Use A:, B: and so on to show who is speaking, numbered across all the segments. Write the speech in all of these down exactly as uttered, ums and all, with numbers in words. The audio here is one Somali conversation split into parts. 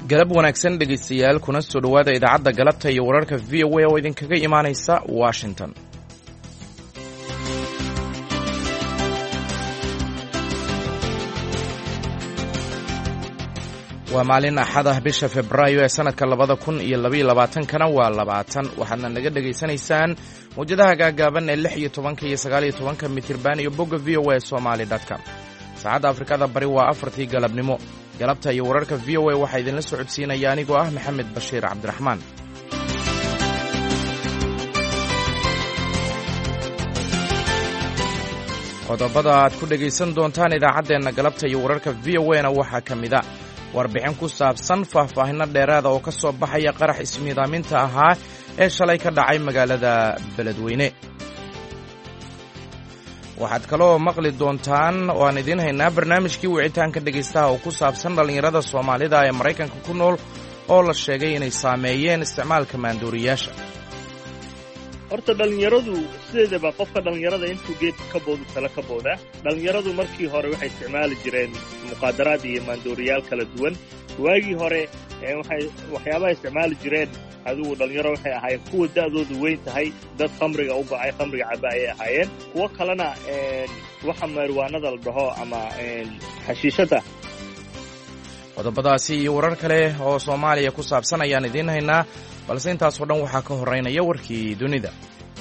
A: galab wanaagsan dhegaystayaal kuna soo dhowaada idaacadda galabta iyo wararka v o a oo idinkaga imaanaysa washington. waa maalin axad ah bisha febraayo ee sannadka labada kun iyo labaiyo labaatankana waa labaatan waxaadna naga dhegaysanaysaan mawjadaha gaagaaban ee lix iyo tobanka iyo sagaal iyo tobanka mitirban iyo bogga v o a somali com. saacadda afrikada bari waa afartii galabnimo. galabta iyo wararka v o a waxaa idinla socodsiinaya anigoo ah maxamed bashiir cabdiraxmaan. qodobada aad ku dhegaysan doontaan idaacaddeenna galabta iyo wararka v o a na waxaa ka mid a warbixin ku saabsan faahfaahinno dheeraada oo ka soo baxaya qarax ismiidaaminta ahaa ee shalay ka dhacay magaalada beledweyne. waxaad kaloo maqli doontaan oo aan idiin haynaa barnaamijkii wicitaanka dhegaystaha oo ku saabsan dhallinyarada soomaalida ee maraykanka ku nool oo la sheegay inay saameeyeen isticmaalka maandooriyaasha.
B: horta dhallinyaradu sideedaba qofka dhallinyarada intuu geedka ka boodu tala ka boodaa. dhallinyaradu markii hore waxay isticmaali jireen muqaadaraad iyo maandooriyaal kala duwan. waagii hore waxay waxyaabaha isticmaali jireen adigu dhallinyaro waxay ahaayeen kuwa da'doodu weyn tahay, dad khamriga u bacay khamriga caba ayay ahaayeen. kuwo kalena waxa meerwaanada la dhaho ama xashiishada.
A: qodobadaasi iyo warar kale oo soomaaliya ku saabsan ayaan idiin haynaa, balse intaasoo dhan waxaa ka horraynaya warkii dunida.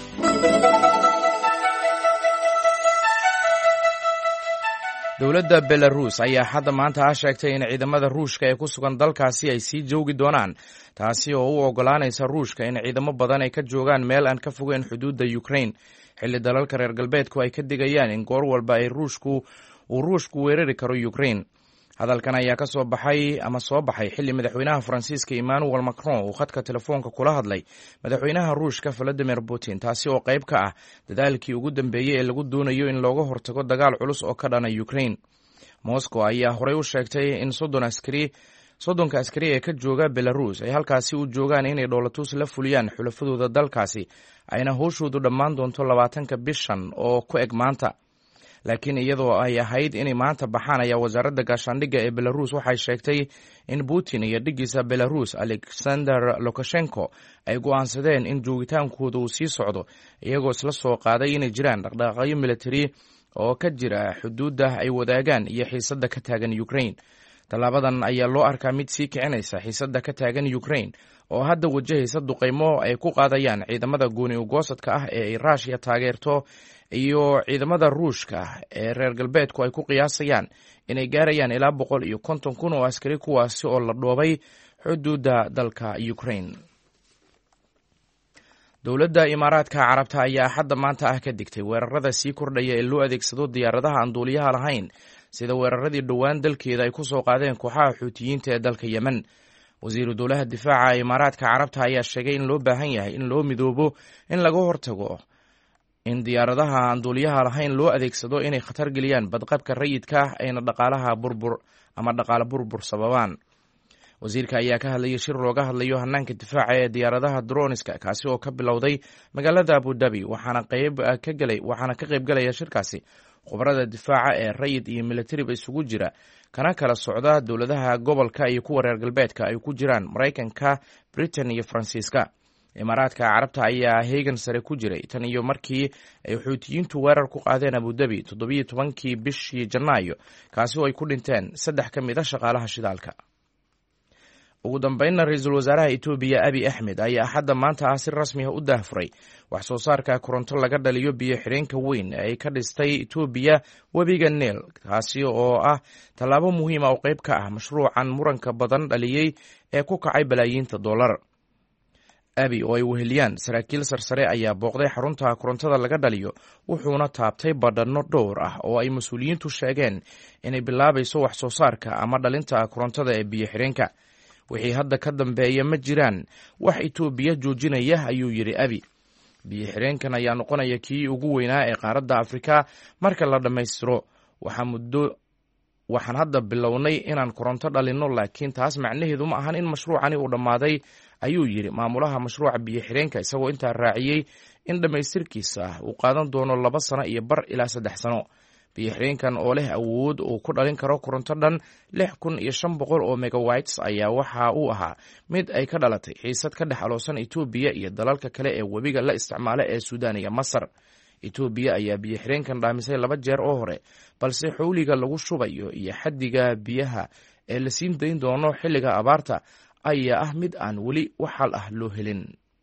A: dowladda belarus ayaa hadda maanta ah sheegtay in ciidamada ruushka ee ku sugan dalkaasi ay sii joogi doonaan, taasi oo u oggolaanaysa ruushka in ciidamo badan ay ka joogaan meel aan ka fogeyn xuduudda ukrain, xilli dalalka reer galbeedku ay ka digayaan in goor walba ay ruushku uu ruushku weerari karo ukrain. hadalkan ayaa ka soo baxay ama soo baxay xilli madaxweynaha faransiiska emmanuel macron uu khadka telefoonka kula hadlay madaxweynaha ruushka valadimir putin, taasi oo qayb ka ah dadaalkii ugu dambeeyey ee lagu doonayo in looga hortago dagaal culus oo ka dhana ukrain. moscow ayaa horey u sheegtay in soddon askari soddonka askari ee ka jooga belarus ay halkaasi u joogaan inay dhoolatus la fuliyaan xulafadooda dalkaasi, ayna howshoodu dhammaan doonto labaatanka bishan oo ku eg maanta. laakiin iyadoo ay ahayd inay maanta baxaan ayaa wasaaradda gaashaandhigga ee belarus waxay sheegtay in putin iyo dhiggiisa belarus alexander lukashenko ay go'aansadeen in joogitaankooda uu sii socdo, iyagoo isla soo qaaday inay jiraan dhaqdhaqaaqyo militari oo ka jira xuduudda ay wadaagaan iyo xiisadda ka taagan ukrain. tallaabadan ayaa loo arkaa mid sii kicinaysa xiisadda ka taagan ukrain oo hadda wajahaysa duqaymo ay ku qaadayaan ciidamada gooni ugoosadka ah ee ay ruushiya taageerto iyo ciidamada ruushka ee reer galbeedku ay ku qiyaasayaan inay gaarayaan ilaa boqol iyo konton kun oo askari, kuwaasi oo la dhoobay xuduudda dalka ukrain. dowladda imaaraadka carabta ayaa hadda maanta ah ka digtay weerarada sii kordhaya ee loo adeegsado diyaaradaha aan duuliyaha lahayn, sida weeraradii dhowaan dalkeeda ay ku soo qaadeen kooxaha xuutiyiinta ee dalka yemen. wasiiru dowlaha difaaca imaaraadka carabta ayaa sheegay in loo baahan yahay in loo midoobo in laga hortago in diyaaradaha aan duuliyaha lahayn loo adeegsado inay khatar geliyaan badqabka rayidka ayna dhaqaalaha burbur ama dhaqaale burbur sababaan. wasiirka ayaa ka hadlayay shir looga hadlayo hanaanka difaaca ee diyaaradaha droniska, kaasi oo ka bilowday magaalada abu dhabi, waxaana qayb ka galay waxaana ka qayb galaya shirkaasi khubarada difaaca ee rayid iyo militariba isugu jira, kana kala socda dowladaha gobolka iyo kuwa reer galbeedka ay ku jiraan maraykanka, britain iyo faransiiska. imaaraadka carabta ayaa heegan sare ku jiray tan iyo markii ay xuutiyiintu weerar ku qaadeen abudabi toddobiyo tobankii bishii janaayo, kaasi oo ay ku dhinteen saddex ka mid a shaqaalaha shidaalka. ugu dambeynna ra-iisul wasaaraha etoobiya abi axmed ayaa hadda maanta ah si rasmi ah u daahfuray wax soo saarka koronto laga dhaliyo biyo xidheenka weyn ee ay ka dhistay etoobiya webiga neel, kaasi oo ah tallaabo muhiima oo qayb ka ah mashruucan muranka badan dhaliyey ee ku kacay balaayiinta dollar. abi oo ay weheliyaan saraakiil sarsare ayaa booqday xarunta korontada laga dhaliyo, wuxuuna taabtay badhanno dhowr ah oo ay mas-uuliyiintu sheegeen inay bilaabayso wax soo saarka ama dhalinta korontada ee biyo xidheenka. wixii hadda ka dambeeya ma jiraan wax etoobiya joojinaya, ayuu yidhi abi. biyo xidheenkan ayaa noqonaya kii ugu weynaa ee qaaradda afrika marka la dhammaystiro. waxaa muddo waxaan hadda bilownay inaan koronto dhalinno, laakiin taas macnaheedu ma ahan in mashruucani uu dhammaaday, ayuu yidhi maamulaha mashruuca biyo xidheenka, isagoo intaa raaciyey in dhammaystirkiisa uu qaadan doono laba sano iyo bar ilaa saddex sano. biyo-xireenkan oo leh awood uu ku dhalin karo koronto dhan lix kun iyo shan boqol oo megawatts ayaa waxa uu ahaa mid ay ka dhalatay xiisad ka dhex aloosan etoobiya iyo dalalka kale ee webiga la isticmaala ee suudaan iyo masar. etoobiya ayaa biyo-xireenkan dhaamisay laba jeer oo hore, balse xowliga lagu shubayo iyo xaddiga biyaha ee la siin dayn doono xilliga abaarta ayaa ah mid aan weli wax xal ah loo helin.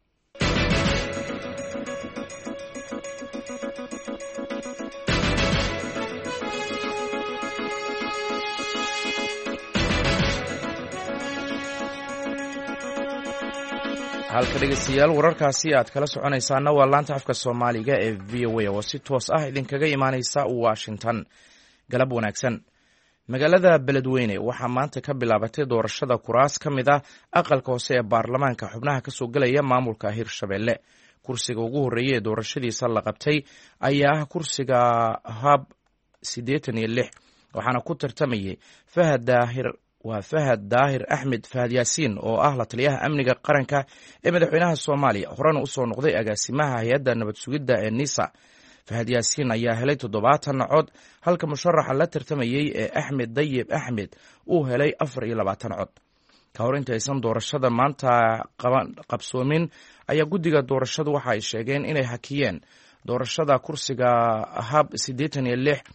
A: halka dhegeystayaal wararkaasi aad kala soconaysaana waa laanta afka soomaaliga ee v o a oo si toos ah idinkaga imaaneysa Washington. galab wanaagsan. magaalada Beledweyne waxaa maanta ka bilaabatay doorashada kuraas ka mid ah aqalka hoose ee baarlamaanka xubnaha ka soo galaya maamulka Hirshabelle. kursiga ugu horeeyay ee doorashadiisa la qabtay ayaa ah kursiga hab siddeetan iyo lix waxaana ku tartamayay Fahad Daahir waa Fahad Daahir Axmed Fahad Yaasiin oo ah la taliyaha amniga qaranka ee madaxweynaha Soomaaliya, horena u soo noqday agaasimaha hay'adda nabad sugidda ee NISA. Fahad Yaasiin ayaa helay toddobaatan cod, halka musharaxa la tartamayay ee Axmed Dayib Axmed uu helay afar iyo labaatan cod. ka hor intaysan doorashada maanta qabsoomin ayaa guddiga doorashadu waxa ay sheegeen inay hakiyeen doorashada kursiga hab siddeetan iyo lix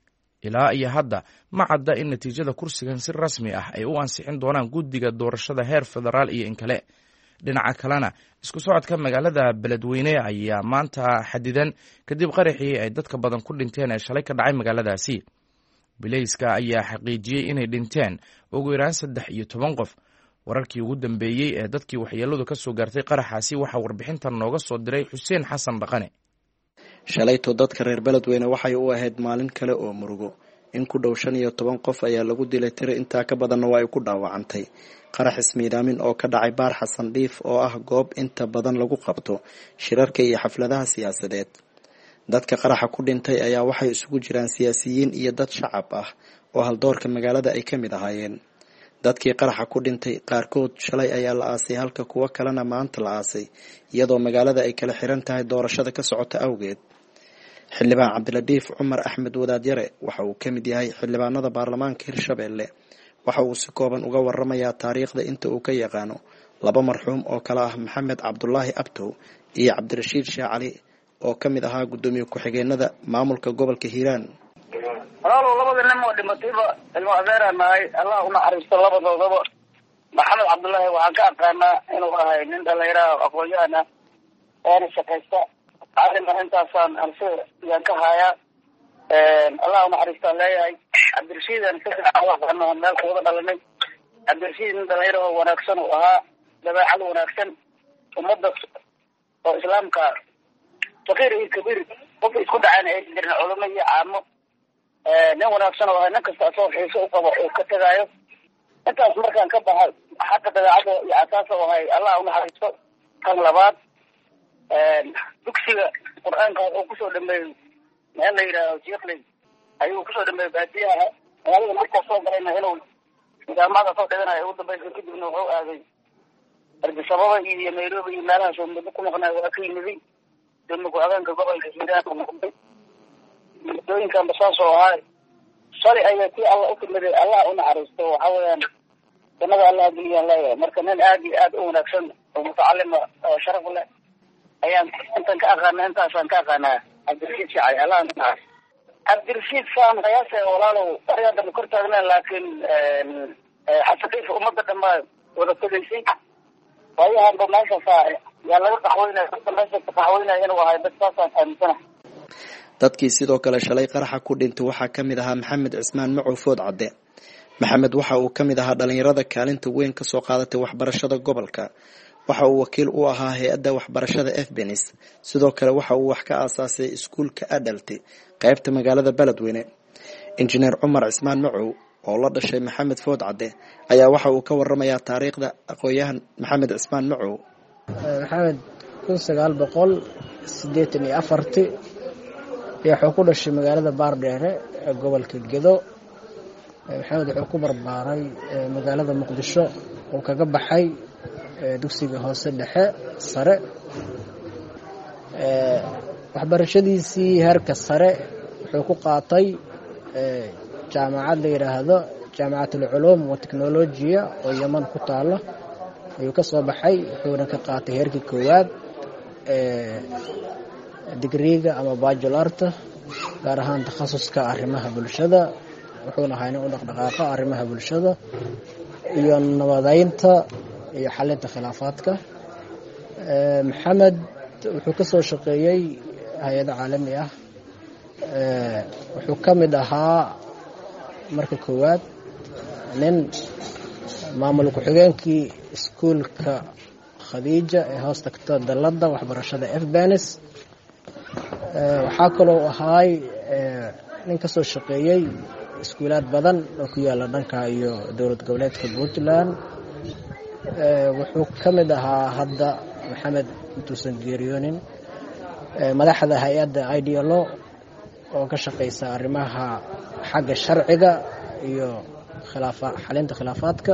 A: ilaa iyo hadda ma cadda in natiijada kursigan si rasmi ah ay u ansixin doonaan guddiga doorashada heer federaal iyo in kale. dhinaca kalena isku socodka magaalada Beledweyne ayaa maanta xadidan kadib qaraxii ay dadka badan ku dhinteen ee shalay ka dhacay magaaladaasi. bilayska ayaa xaqiijiyey inay dhinteen ugu yaraan saddex iyo toban qof. wararkii ugu dambeeyey ee dadkii waxyeeladu ka soo gaartay qaraxaasi waxaa warbixintan nooga soo diray Xuseen Xasan Dhaqane.
C: shalayto dadka reer Beledweyne waxay u ahayd maalin kale oo murugo. in ku dhow shan iyo toban qof ayaa lagu dilay tiro intaa ka badanna waa ay ku dhaawacantay qarax ismiidaamin oo ka dhacay baar Xasan Dhiif oo ah goob inta badan lagu qabto shirarka iyo xafladaha siyaasadeed. dadka qaraxa ku dhintay ayaa waxay isugu jiraan siyaasiyiin iyo dad shacab ah oo haldoorka magaalada ay ka mid ahaayeen. dadkii qaraxa ku dhintay qaarkood shalay ayaa la aasay halka kuwa kalena maanta la aasay, iyadoo magaalada ay kala xiran tahay doorashada ka socota awgeed. xildhibaan Cabdiladiif Cumar Axmed Wadaadyare waxa uu ka mid yahay xildhibaanada baarlamaanka Hirshabelle. waxa uu si kooban uga waramayaa taariikhda inta uu ka yaqaano laba marxuum oo kala ah Maxamed Cabdullaahi Abtow iyo Cabdirashiid Sheekh Cali oo ka mid ahaa gudoomiye ku-xigeenada maamulka gobolka Hiiraan.
D: walaalow labada nin oo dhimatayba ilmo adeeranahay, allah u naxariisto labadoodaba. Maxamed Cabdullaahi waxaan ka aqaanaa inuu ahay nin dhalinyaro aqoon-yahan ah oo shaqaysta arrimaha intaasaan ansiyaan ka hayaa. allah u naxariistaan leeyahay. Cabdirashiidan saano meel kuwada dhalanay. Cabdirashiid nin dhalinyaro oo wanaagsan uu ahaa, dabeecad wanaagsan, ummadda oo islaamka faqiir iyo kabiir qof isku dhacaan ay jireen culamo iyo caamo. nin wanaagsan oo ahaa, nin kasta asoo xiiso u qabo oo ka tagaayo. intaas markaan ka baxay xagga dabeecada iyo asaas oo ahay, allah u naxariisto. kan labaad dugsiga qur-aanka wuxuu kusoo dhameeyey meel la yidhaaho Jeekley ayuu kusoo dhameeyey baadiyaha. magaalada markuu soo galayna inuu jaamacada soo dhiganayo ugu dambaysa kadibna wuxuu aaday Addis Ababa iyo Nairobi iyo meelahaas oo muddo ku maqnaa waa ka yimid dowladda ku-xigeenka gobolka Hiiraan oo noqday muddooyinkan basaas oo ahaa. shalay ayaa tii alla u timiday, allah u naxariisto. waxa weeyaan jannada allah geliyaan leeyahay. marka nin aad iyo aad u wanaagsan oo mutacalima oo sharaf leh ayaan intaan ka aqaana intaasaan ka aqaanaa Cabdirashiid Shacay. allah naxariisto. Cabdirashiid saan qiyaasa walaalow ariada ma kor taagnaan, laakiin Xasan Dhiif ummadda dhammaa wada tegaysay. waayahanba meeshaasa yaa laga qaxweynaya dadka meesha ka qaxweynaya inuu ahay dad saasaan aaminsanahay.
C: dadkii sidoo kale shalay qaraxa ku dhintay waxaa ka mid ahaa Maxamed Cismaan Macow Food Cadde. Maxamed waxa uu ka mid ahaa dhalinyarada kaalinta weyn ka soo qaadatay waxbarashada gobolka. waxa uu wakiil u ahaa hay'adda waxbarashada F-Benis. sidoo kale waxa uu wax ka aasaasay iskuulka Adalti qaybta magaalada Beledweyne. injineer Cumar Cismaan Macow oo la dhashay Maxamed Food Cadde ayaa waxa uu ka waramayaa taariikhda aqoonyahan Maxamed Cismaan Macow.
E: maxamed kun sagaal boqol siddeetan iyo afar wuxuu ku dhashay magaalada Baardheere ee gobolka Gedo. maxamed wuxuu ku barbaaray magaalada Muqdisho oo kaga baxay dugsiga hoose dhexe sare. waxbarashadiisii heerka sare wuxuu ku qaatay jaamacad la yidhaahdo jaamacat alculuum wa technolojiya oo yeman ku taalo ayuu ka soo baxay. wuxuuna ka qaatay heerkii koowaad digriiga ama bajularta, gaar ahaan takhasuska arrimaha bulshada. wuxuuna ahaa nin u dhaqdhaqaaqa arrimaha bulshada iyo nabadeynta iyo xalinta khilaafaadka. maxamed wuxuu ka soo shaqeeyey hay-ado caalami ah. wuxuu ka mid ahaa marka koowaad nin maamul ku-xigeenkii iskuulka khadiija ee hoos tagta dalladda waxbarashada efbanis. waxaa kaloo ahaay nin ka soo shaqeeyey iskuulaad badan oo ku yaala dhanka iyo dowlad goboleedka puntland. wuxuu ka mid ahaa hadda maxamed intuusan geeriyoonin madaxda hay-adda idlo oo ka shaqeysa arrimaha xagga sharciga iyo xalinta khilaafaadka.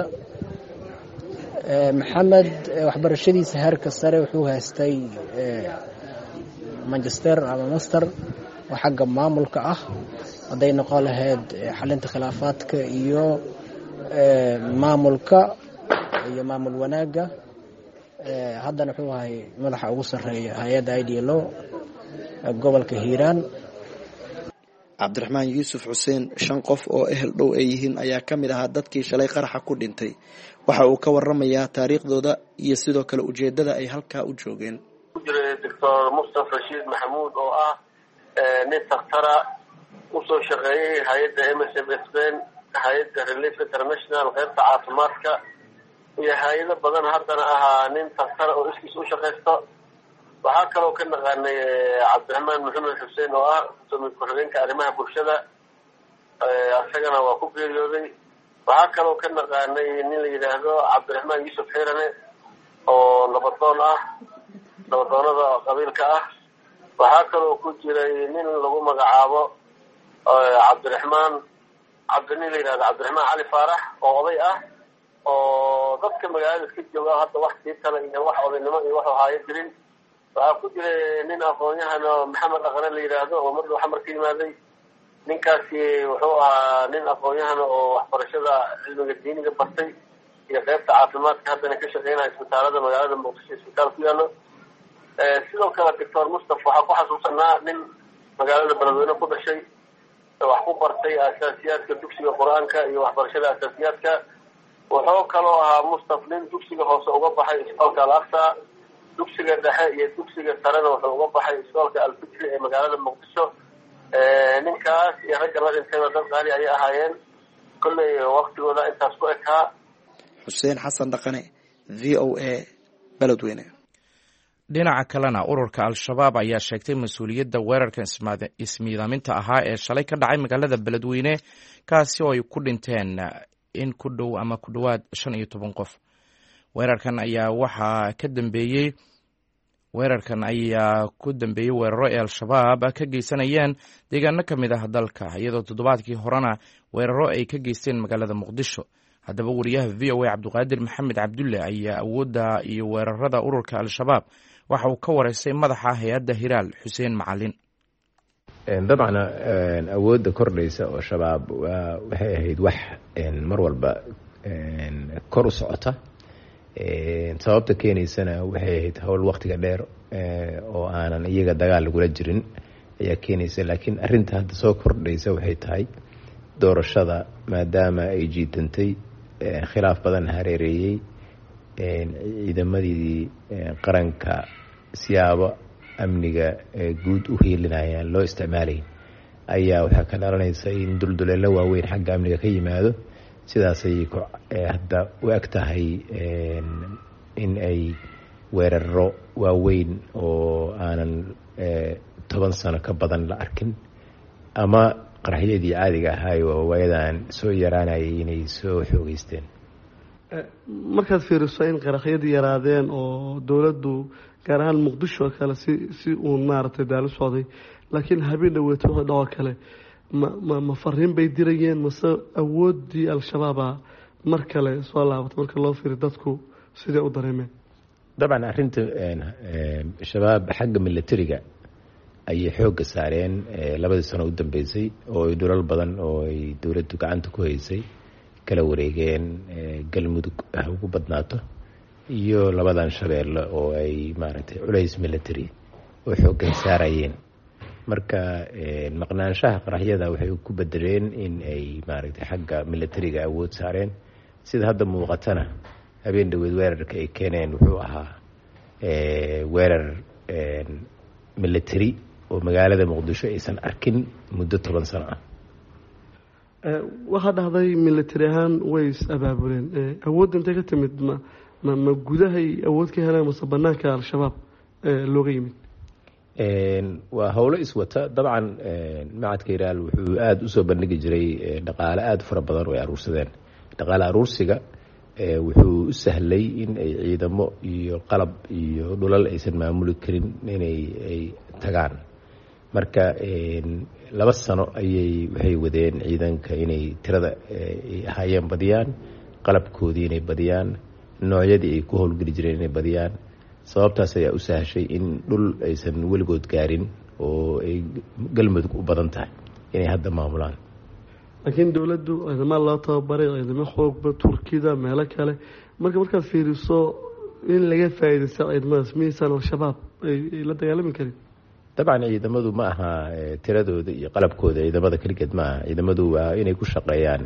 E: maxamed waxbarashadiisa heerka sare wuxuu haystay manchester ama master oo xagga maamulka ah, hadday noqon lahayd xalinta khilaafaadka iyo maamulka iyo maamul wanaagga. haddana wuxuu ahay madaxa ugu sarreeya hay-adda idlo gobolka hiiraan.
C: cabdiraxmaan yuusuf xuseen, shan qof oo ehel dhow ay yihiin ayaa ka mid ahaa dadkii shalay qaraxa ku dhintay. waxa uu ka waramayaa taariikhdooda iyo sidoo kale ujeedada ay halkaa u joogeen.
F: ku jiray doctor mustafa rashiid maxamuud oo ah nin dakhtara usoo shaqeeyey hay-adda m s f spain, hay-adda relief international qaybta caafimaadka iyo hay-ado badan. haddana ahaa nin dakhtara oo iskiis u shaqaysto. waxaa kaloo ka naqaanay cabdiraxmaan maxamed xuseen oo ah gudoomiye ku-xigeenka arrimaha bulshada, isagana waa ku geeriyooday. waxaa kaloo ka naqaanay nin la yidhaahdo cabdiraxmaan yuusuf xirane oo nabadoon ah, nabadoonada qabiilka ah. waxaa kaloo ku jiray nin lagu magacaabo cabdiraxmaan cabdinin la yidhahdo cabdiraxmaan cali faarax oo oday ah, oo dadka magaalada ka jooga hadda wax sii tala iyo wax odaynimo iyo wax haayo jirin. waxaa ku jiray nin aqoon-yahan oo maxamed aqane la yidhaahdo oo mar dhow xamar ka yimaaday. ninkaasi wuxuu ahaa nin aqoon-yahan oo waxbarashada cilmiga diiniga bartay iyo qaybta caafimaadka, haddana ka shaqeynaya isbitaalada magaalada muqdisho isbitaal ku yaalo. sidoo kale doctor mustafa waxaa ku xasuusanaa nin magaalada beledweyne ku dhashay, wax ku bartay asaasiyaadka dugsiga qur-aanka iyo waxbarashada asaasiyaadka. wuxuu kaloo ahaa mustaf nin dugsiga hoose uga baxay isbitaalka al-aqsa, dugsiga dhexe iyo dugsiga sarena wuxuu uga baxay isbitaalka alfikri ee magaalada muqdisho. ninkaas iyo ragga la dhintayba dad qaali ayay ahaayeen. kolley waktigooda intaas ku ekaa.
C: xuseen xasan dhaqane, v o a, beledweyne.
A: dhinaca kalena ururka al-shabaab ayaa sheegtay mas-uuliyadda weerarka ismiidaaminta ahaa ee shalay ka dhacay magaalada beledweyne, kaasi oo ay ku dhinteen in ku dhow ama ku dhowaad shan iyo toban qof. weerarkan ayaa waxaa ka dambeeyey weerarkan ayaa ku dambeeyey weeraro ee al-shabaab ka geysanayeen deegaano ka mid ah dalka, iyadoo toddobaadkii horena weeraro ay ka geysteen magaalada muqdisho. haddaba wariyaha v o a cabdiqaadir maxamed cabdulle ayaa awoodda iyo weerarada ururka al-shabaab waxa uu ka wareysay madaxa hay-adda hiraal xuseen macalin.
G: dabcan awoodda kordhaysa oo shabaab waxay ahayd wax mar walba kor u socota. sababta keenaysana waxay ahayd howl waktiga dheer oo aanan iyaga dagaal lagula jirin ayaa keenaysa. laakiin arinta hadda soo kordhaysa waxay tahay doorashada, maadaama ay jiitantay, khilaaf badan hareereeyey, ciidamadii qaranka siyaabo amniga guud u hiilinayaan loo isticmaalay, ayaa waxaa ka dhalanaysa in dulduleelo waaweyn xagga amniga ka yimaado. sidaasay hadda u eg tahay in ay weeraro waaweyn oo aanan toban sano ka badan la arkin, ama qaraxyadii caadiga ahaay oo waayadan soo yaraanayay inay soo xoogeysteen.
H: markaad fiiriso in qaraxyadii yaraadeen oo dowladdu gaar ahaan muqdisho oo kale si si uun maaragtay daalo socday, laakiin habeen dhaweeto wixii dhowr kale ma ma ma fariin bay dirayeen, mase awoodii al-shabaaba mar kale soo laabatay marka loo fiiriyo dadku sidee u dareemeen?
G: dabcan arrinta shabaab xagga militariga ayay xoogga saareen labadii sano u dambeysay oo ay dhulal badan oo ay dowladdu gacanta ku haysay kala wareegeen galmudug ah ugu badnaato iyo labadan shabeelle oo ay maaragtay culays military oo xooggan saarayeen marka maqnaanshaha qaraxyada waxay ku bedeleen in ay maaragtay xagga militariga awood saareen sida hadda muuqatana habeen dhaweed weerarka ay keeneen wuxuu ahaa weerar military oo magaalada muqdisho aysan arkin muddo toban sano ah
H: waxaa dhahday military ahaan way is abaabuleen awoodda intay ka timid ma ma ma gudahay awood ka heleen mase banaanka al-shabaab looga yimid
G: waa howlo iswata dabcan macadka hiraal wuxuu aada usoo bandhigi jiray dhaqaale aada u fara badan oo ay aruursadeen dhaqaale aruursiga wuxuu u sahlay in ay ciidamo iyo qalab iyo dhulal aysan maamuli karin inay ay tagaan marka laba sano ayay waxay wadeen ciidanka inay tirada ay ahaayeen badiyaan qalabkoodii inay badiyaan noocyadii ay ku howlgeli jireen inay badiyaan sababtaas ayaa u sahashay in dhul aysan weligood gaarin oo ay galmudug u badan tahay inay hadda maamulaan
H: laakiin dowladdu ciidamo loo tababaray ciidamo xoogba turkida meelo kale marka markaad fiiriso in laga faa'iidaysto ciidamadaas miyaysan al-shabaab ay la dagaalami karin
G: dabcan ciidamadu ma aha tiradooda iyo qalabkooda ciidamada keligeed ma aha ciidamadu waa inay ku shaqeeyaan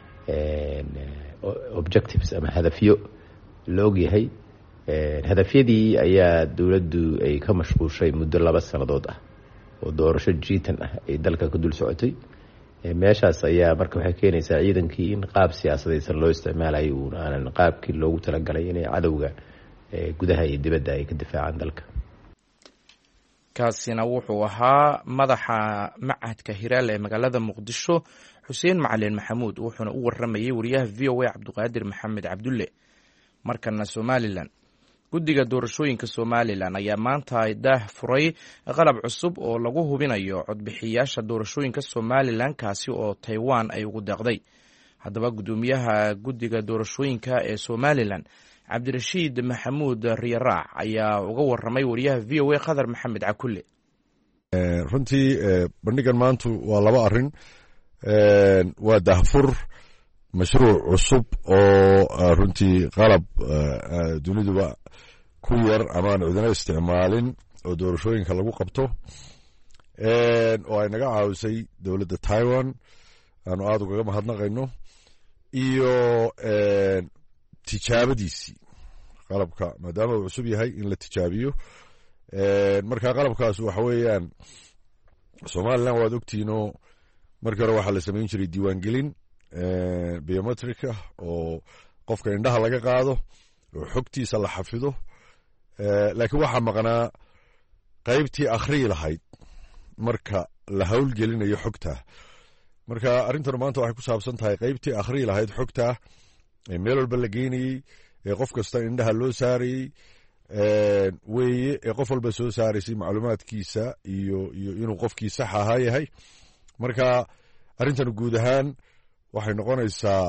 G: objectives ama hadafyo la ogyahay hadafyadii ayaa dowladdu ay ka mashquushay muddo laba sannadood ah oo doorasho jiitan ah ay dalka ka dul socotay meeshaas ayaa marka waxay keenaysaa ciidankii in qaab siyaasadaysan loo isticmaalayo uun aanan qaabkii loogu talagalay inay cadowga gudaha iyo dibadda ay ka difaacaan dalka
A: kaasina wuxuu ahaa madaxa macadka hiraal ee magaalada muqdisho xuseen macalin maxamuud wuxuuna u waramayay wariyaha v o a cabdiqaadir maxamed cabdulle markana somalilan guddiga doorashooyinka somalilan ayaa maanta daah furay qalab cusub oo lagu hubinayo codbixiyaasha doorashooyinka somalilan kaasi oo taiwan ay ugu deeqday haddaba guddoomiyaha guddiga doorashooyinka ee somalilan cabdirashiid maxamuud riyaraac ayaa uga waramay wariyaha v o a khadar maxamed cakulle
I: runtii bandhigan maantu waa laba arin waa daahfur mashruuc cusub oo runtii qalab duniduba ku yar amaan cidina isticmaalin oo doorashooyinka lagu qabto oo ay naga caawisay dowladda taiwan aanu aada ugaga mahadnaqayno iyo tijaabadiisii qalabka maadaama uu cusub yahay in la tijaabiyo marka qalabkaas waxa weeyaan somalilan waad ogtiinoo markii hore waxaa la samayn jiray diiwaangelin biometrica oo qofka indhaha laga qaado oo xogtiisa la xafido laakiin waxaa maqnaa qaybtii akhriyi lahayd marka la howlgelinayo xogtaa marka arrintanu maanta waxay ku saabsan tahay qaybtii akhriyi lahayd xogtaa ee meel walba la geynayey ee qof kasta indhaha loo saarayey weeye ee qof walba soo saaraysay macluumaadkiisa iyo iyo inuu qofkii sax ahaa yahay marka arrintanu guud ahaan waxay noqonaysaa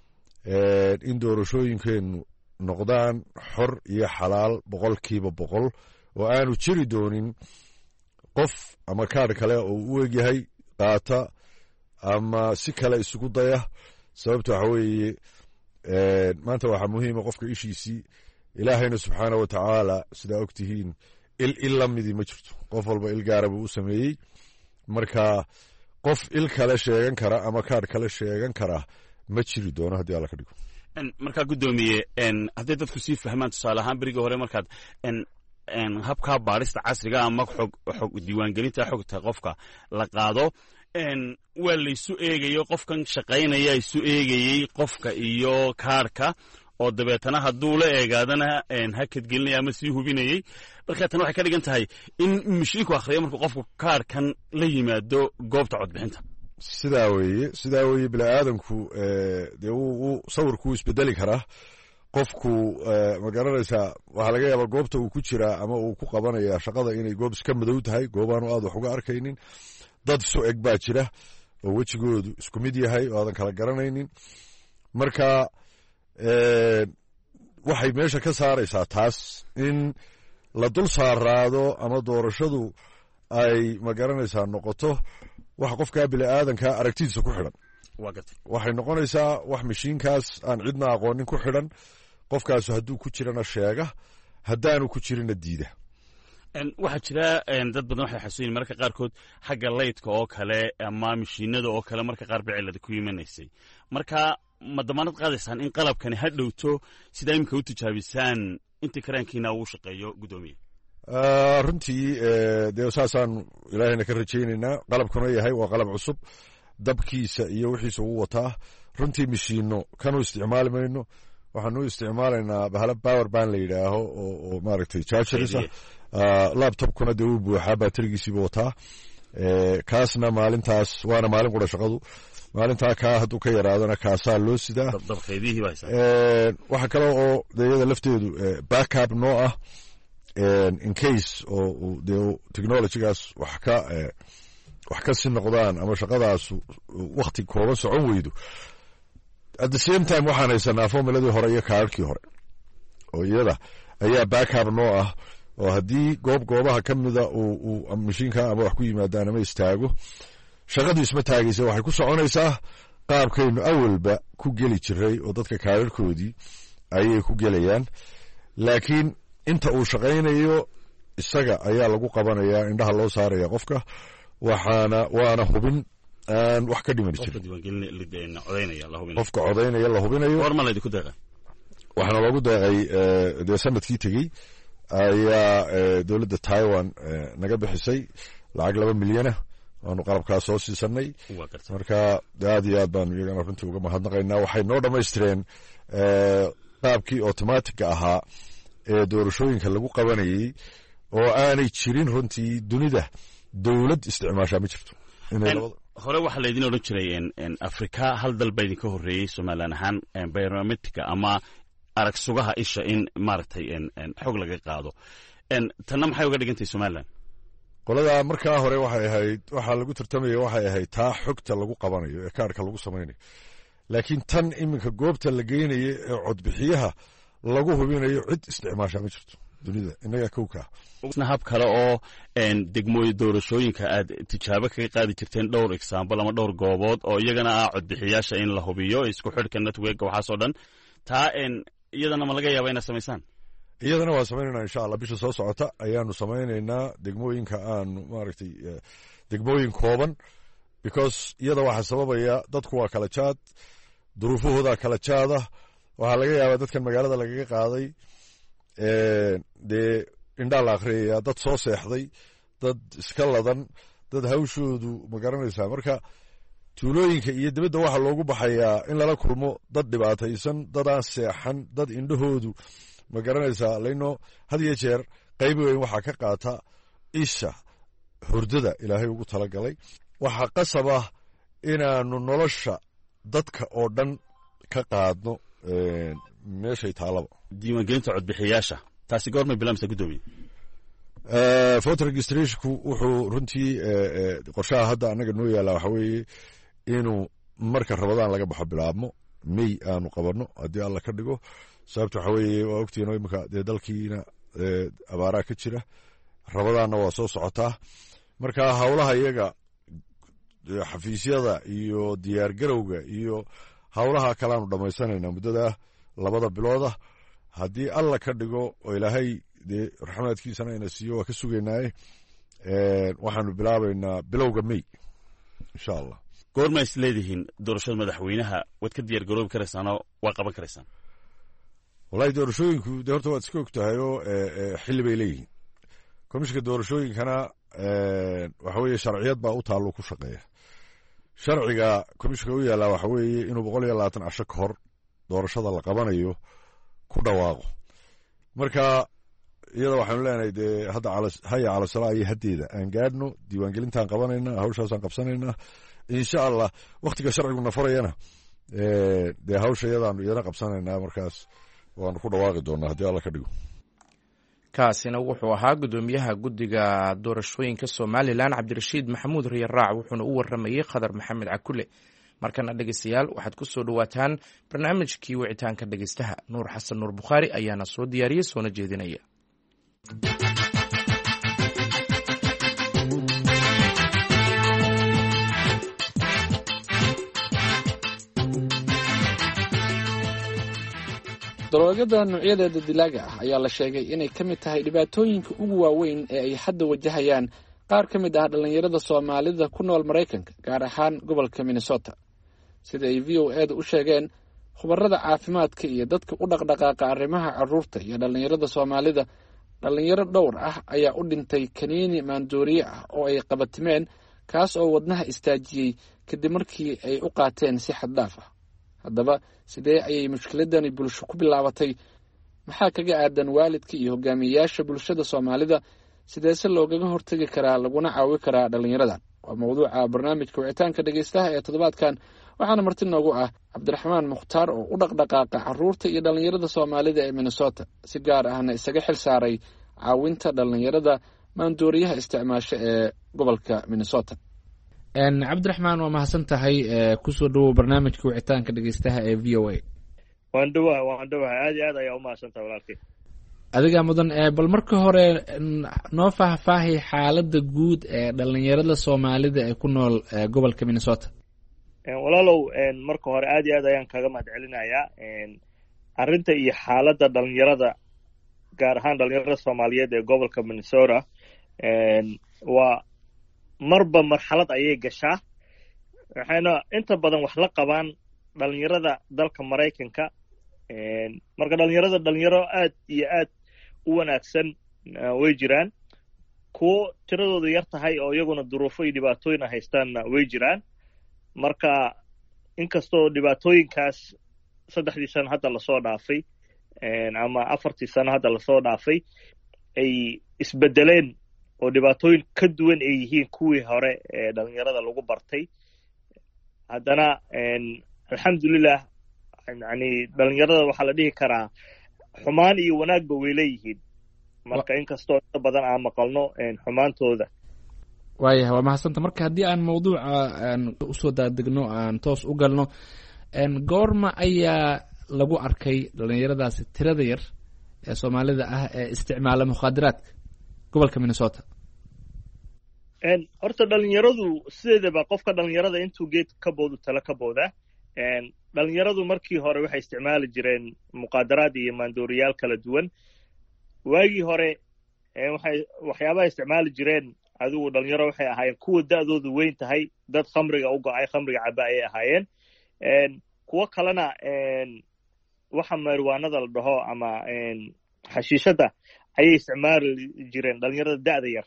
I: in doorashooyinkeenu noqdaan xor iyo xalaal boqolkiiba boqol oo aanu jiri doonin qof ama kaadh kale oo u egyahay qaata ama si kale isugu daya sababta waxa weeye maanta waxaa muhiima qofka ishiisii ilaahayna subxaana wa tacaala sidaa og tihiin il il la midii ma jirto qof walba il gaara buu u sameeyey marka qof il kale sheegan kara ama kaadh kale sheegan kara ma jiri doono haddii alla ka dhigo
J: markaa guddoomiye hadday dadku sii fahmaan tusaale ahaan berigii hore markaad habkaa baadhista casriga ama xog xog diiwaangelinta xogta qofka la qaado waa laysu eegayo qofkan shaqaynaya isu eegayey qofka iyo kaadhka oo dabeetana hadduu la eegaadana hakadgelinaya ama sii hubinayey marka tan waxay ka dhigan tahay in mashiinku akhriya markuu qofku kaadhkan la yimaado goobta codbixinta
I: sidaa weeye sidaa weeye bini-aadanku dee wuu sawirku isbedeli karaa qofku ma garanaysaa waxaa laga yaabaa goobta uu ku jiraa ama uu ku qabanaya shaqada inay goob iska madow tahay goobaanu aad wax uga arkaynin dad isu eg baa jira oo wejigoodu isku mid yahay oo aadan kala garanaynin marka waxay meesha ka saaraysaa taas in la dul saaraado ama doorashadu ay ma garanaysaa noqoto wax qofkaa bini'aadankaa aragtidiisa ku xidhan waxay noqonaysaa wax mashiinkaas aan cidna aqoonin ku xidhan qofkaasu hadduu ku jirana sheega haddaanu ku jirina diida
J: waxaa jira dad badan waxay xasuuyin mararka qaarkood xagga laydka oo kale ama mashiinada oo kale marka qaar ba cilada ku imanaysay marka ma damaanad qaadaysaan in qalabkani ha dhowto sidaa iminka u tijaabisaan intii karaankiina uu shaqeeyo guddoomiye
I: runtii dee saasaan ilaahayna ka rajaynaynaa qalabkuna yahay waa qalab cusub dabkiisa iyo wixiisa ugu wataa runtii mashiino kanu isticmaali mayno waxaanu isticmaalaynaa bahalo power ban la yidhaaho oo maaragtay chargerisa laptopkuna dee uu buuxaa baterigiisiiba wataa kaasna maalintaas waana maalin qura shaqadu maalintaa kaa hadduu ka yaraadana kaasaa loo sidaa waxa kale oo deyada lafteedu backup noo ah in case oo dee technologygaas wax ka wax ka sii noqdaan ama shaqadaas wakti kooban socon weydo at the same time waxaan haysanaa formuladii hore iyo kaarkii hore oo iyada ayaa backup noo ah oo haddii goob goobaha ka mida uu mashiinka ama wax ku yimaadaan ama istaago shaqadu isma taagaysa waxay ku soconaysaa qaabkaynu awalba ku geli jiray oo dadka kaararkoodii ayay ku gelayaan laakiin inta uu shaqaynayo isaga ayaa lagu qabanayaa indhaha loo saaraya qofka waxaana waana hubin aan wax ka dhiman jirin qofka codaynaya la hubinayo waxaana loogu deeqay dee sanadkii tegey ayaa dowladda taiwan naga bixisay lacag laba milyana waanu qalabkaas soo siisanay marka aad iyo aad baanu iyagana runtii uga mahadnaqaynaa waxay noo dhammaystireen qaabkii automatica ahaa ee doorashooyinka lagu qabanayey oo aanay jirin runtii dunida dowlad isticmaashaa ma jirto
J: hore waxaa laydin odhan jiray afrika hal dal baa idinka horreeyey somalilan ahaan biometrica ama arag sugaha isha in maaragtay xog laga qaado tanna maxay uga dhigantay somalilan
I: qoladaa markaa hore waxay ahayd waxaa lagu tartamaya waxay ahayd taa xogta lagu qabanayo ee kaarhka lagu samaynayo laakiin tan iminka goobta la geynayo ee codbixiyaha lagu hubinayo cid isticmaashaa ma jirto dunida innagaa kowkaa
J: hab kale oo degmooyin doorashooyinka aad tijaabo kaga qaadi jirteen dhowr example ama dhowr goobood oo iyagana ah codbixiyaasha in la hubiyo isku xidhka networka waxaasoo dhan taa iyadana ma laga yaaba inaad samaysaan
I: iyadana waa samaynaynaa insha allah bisha soo socota ayaanu samaynaynaa degmooyinka aanu maaragtay degmooyin kooban because iyada waxaa sababaya dadku waa kala jaad duruufahoodaa kala jaada waxaa laga yaabaa dadkan magaalada lagaga qaaday dee indhaa la akhriyaya dad soo seexday dad iska ladan dad hawshoodu ma garanaysaa marka tuulooyinka iyo dibadda waxaa loogu baxayaa in lala kulmo dad dhibaataysan dadaan seexan dad indhahoodu ma garanaysaa laino had iyo jeer qayb weyn waxaa ka qaata isha hurdada ilaahay ugu talagalay waxaa qasab ah inaanu nolosha dadka oo dhan ka qaadno meeshay taalaba
J: diiwaangelinta codbixiyaasha taasi goormay bilaamsa guddoomiye
I: voter registrationku wuxuu runtii qorshaha hadda annaga noo yaallaa waxa weeye inuu marka rabadaan laga baxo bilaabmo may aanu qabanno haddii alla ka dhigo sababta waxa weeye waa ogtiino iminka dee dalkiina abaaraa ka jira rabadaanna waa soo socotaa marka howlaha iyaga xafiisyada iyo diyaargarowga iyo howlaha kaleaanu dhammaysanaynaa muddada labada bilooda haddii alla ka dhigo oo ilaahay dee raxmaadkiisana ina siiyo waa ka sugaynaaye waxaanu bilaabaynaa bilowga may insha allah
J: goorma is leedihiin doorashada madaxweynaha waad ka diyaar garoobi karaysaanoo waa qaban karaysaan
I: wallahi doorashooyinku dee horta waad iska og tahay oo xilli bay leeyihiin komishinka doorashooyinkana waxa weeye sharciyad baa u taallo ku shaqeeya sharciga komishinka u yaallaa waxa weeye inuu boqol iyo labaatan casho ka hor doorashada la qabanayo ku dhawaaqo marka iyada waxaanu leenahay dee hadda haya calasalaa iyo haddeeda aan gaadhno diiwaangelintaan qabanaynaa hawshaasaan qabsanaynaa insha allah wakhtiga sharciguna farayana dee hawsha iyadaanu iyana qabsanaynaa markaas waanu ku dhawaaqi doonaa haddii alla ka dhigo
A: kaasina wuxuu ahaa guddoomiyaha guddiga doorashooyinka somalilan cabdirashiid maxamuud riyaraac wuxuuna u waramayey khadar maxamed cakule markana dhegeystayaal waxaad ku soo dhowaataan barnaamijkii wicitaanka dhegeystaha nuur xasan nuur bukhaari ayaana soo diyaariyey soona jeedinaya
K: daroogada noocyadeeda dilaaga ah ayaa la sheegay inay ka mid tahay dhibaatooyinka ugu waaweyn ee ay hadda wajahayaan qaar ka mid ah dhallinyarada soomaalida ku nool maraykanka gaar ahaan gobolka minnesota sida ay v o eeda u sheegeen khubarada caafimaadka iyo dadka u dhaqdhaqaaqa arrimaha carruurta iyo dhallinyarada soomaalida. dhallinyaro dhowr ah ayaa u dhintay kaniini maandooriye ah oo ay qabatimeen kaas oo wadnaha istaajiyey kadib markii ay u qaateen si xad dhaaf ah. haddaba sidee ayay mushkiladani bulsho ku bilaabatay? maxaa kaga aadan waalidka iyo hogaamiyeyaasha bulshada soomaalida? sideese loogaga hortegi karaa laguna caawi karaa dhallinyaradan? waa mawduuca barnaamijka wicitaanka dhegeystaha ee toddobaadkan, waxaana marti noogu ah cabdiraxmaan mukhtaar oo u dhaqdhaqaaqa carruurta iyo dhallinyarada soomaalida ee minnesota, si gaar ahna isaga xil saaray caawinta dhallinyarada maandooriyaha isticmaasho ee gobolka minnesota. cabdiraxmaan, waa mahadsan tahay. kusoo dhawow barnaamijka wicitaanka dhegeystaha ee v o a.
B: waan dhawaha waan dhawaha aad iyo aad ayaa u mahadsantaha walaalkay.
K: adigaa mudan. bal marka hore noo faahfaahay xaaladda guud ee dhallinyarada soomaalida ee ku nool gobolka minnesota.
B: walaalow marka hore aad iyo aad ayaan kaga mahad celinayaa arrinta iyo xaaladda dhalinyarada gaar ahaan dhalinyarada soomaaliyeed ee gobolka minnesota. waa marba marxalad ayay gashaa, waxayna inta badan wax la qabaan dhalinyarada dalka maraykanka. marka dhalinyarada dhalinyaro aad iyo aad u wanaagsan way jiraan, kuwo tiradooda yar tahay oo iyaguna duruufo iyo dhibaatooyin haystaanna way jiraan. marka inkastoo dhibaatooyinkaas saddexdii sano hadda lasoo dhaafay ama afartii sano hadda lasoo dhaafay ay isbedeleen oo dhibaatooyin ka duwan ay yihiin kuwii hore ee dhalinyarada lagu bartay, haddana alxamdulilah yani dhalinyarada waxaa la dhihi karaa xumaan iyo wanaagba way leeyihiin. marka inkastoo inta badan aan maqalno xumaantooda.
K: waayahay, waa mahadsanta. marka haddii aan mawduuca aan usoo daadegno, aan toos u galno, goorma ayaa lagu arkay dhalinyaradaasi tirada yar ee soomaalida ah ee isticmaala mukhaadaraadka gobolka minnesota?
B: horta dhalinyaradu sideedaba qofka dhalinyarada intuu geed ka boodu tala ka booda. dhalinyaradu markii hore waxay isticmaali jireen muqaadaraad iyo maandooriyaal kala duwan. waagii hore waxay waxyaabaha isticmaali jireen adigu dhalinyaro waxay ahaayeen kuwa da'doodu weyn tahay, dad khamriga u go-ay, khamriga caba ayay ahaayeen. kuwo kalena waxa mariwaanada la dhaho ama xashiishada ayay isticmaali jireen dhalinyarada da'da yar.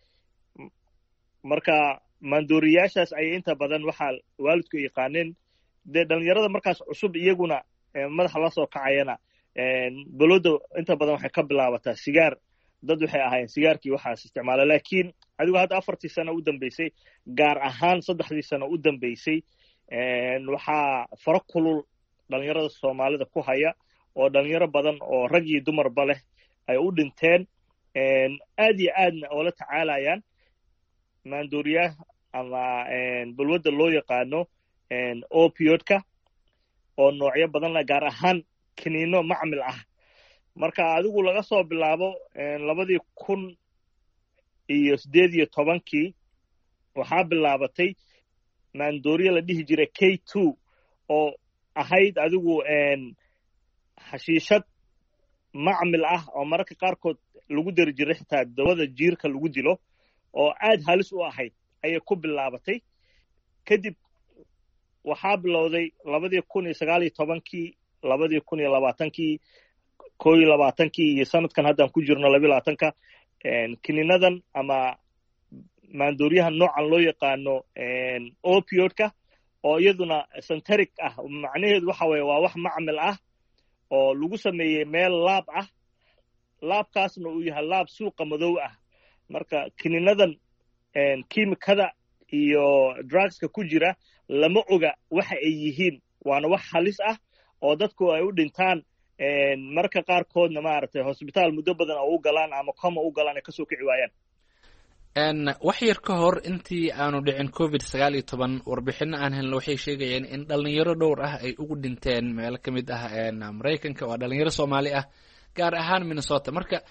B: marka maandooriyaashaas ayay inta badan waxaa waalidku yaqaaneen. dee dhalinyarada markaas cusub iyaguna madaxa la soo kacayana balooda inta badan waxay ka bilaabataa sigaar. dad waxay ahaayeen sigaarkii waxaas isticmaala, laakiin adigu hadda afartii sano u dambeysay, gaar ahaan saddexdii sano u dambeysay, waxaa faro kulul dhalinyarada soomaalida ku haya oo dhalinyaro badan oo rag iyo dumarba leh ay u dhinteen, aad iyo aadna oo la tacaalayaan maandooriyaha ama balwadda loo yaqaano opioidka oo noocyo badan leh, gaar ahaan kiniino macmil ah. marka adigu laga soo bilaabo labadii kun iyo siddeed iyo tobankii waxaa bilaabatay maandooriya la dhihi jiray k two oo ahayd adigu xashiishad macmil ah oo mararka qaarkood lagu dari jiray xitaa dawada jiirka lagu dilo, oo aad halis u ahayd ayay ku bilaabatay. kadib waxaa bilowday labadii kun iyo sagaal iyo tobankii, labadii kun iyo labaatankii, koo iyo labaatankii iyo sanadkan haddaan ku jirno labiyo labaatanka, kininadan ama maandooriyaha noocan loo yaqaano opioidka oo iyaduna synthetic ah. macnaheedu waxa weeye waa wax macmil ah oo lagu sameeyey meel laab ah, laabkaasna uu yahay laab suuqa madow ah. marka kininadan kiimikada iyo drugska ku jira lama oga waxa ay yihiin, waana wax halis ah oo dadku ay u dhintaan. marka qaarkoodna maaragtay hosbitaal muddo badan oo u galaan ama coma u galaan ay kasoo kici waayaan.
K: wax yar ka hor intii aanu dhicin covid sagaal iyo toban, warbixino aan helno waxay sheegayeen in dhalinyaro dhowr ah ay ugu dhinteen meelo ka mid ah maraykanka, waa dhalinyaro soomaali ah, gaar ahaan minnesota. marka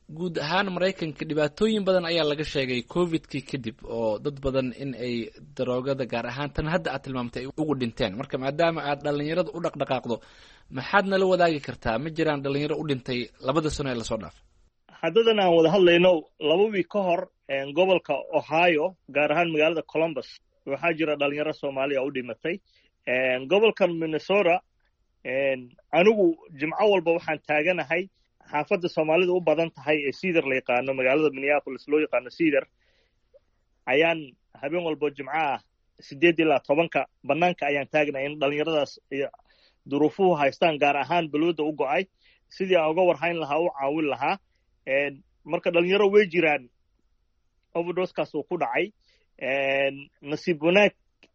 K: guud ahaan maraykanka dhibaatooyin badan ayaa laga sheegay covidkii kadib oo dad badan in ay daroogada gaar ahaan tan hadda aad tilmaamtay ay ugu dhinteen marka maadaama aad dhalinyarada u dhaqdhaqaaqdo maxaad nala wadaagi kartaa ma jiraan dhalinyaro u dhintay labada sano ee lasoo dhaafay
B: haddadan aan wada hadlayno laba wiig ka hor gobolka ohio gaar ahaan magaalada columbus waxaa jira dhalinyaro soomaaliya u dhimatay gobolkan minnesota anigu jimco walba waxaan taaganahay xaafadda soomaalida u badan tahay ee cedar la yaqaano magaalada minneapolis loo yaqaano cedar ayaan habeen walbo jimco ah sideed ilaa tobanka banaanka ayaan taagnahay in dhalinyaradaas duruufuhu haystaan gaar ahaan balwada u go'ay sidii aan uga warhayn lahaa u caawin lahaa marka dhalinyaro way jiraan overdoskaas uu ku dhacay nasiib wanaag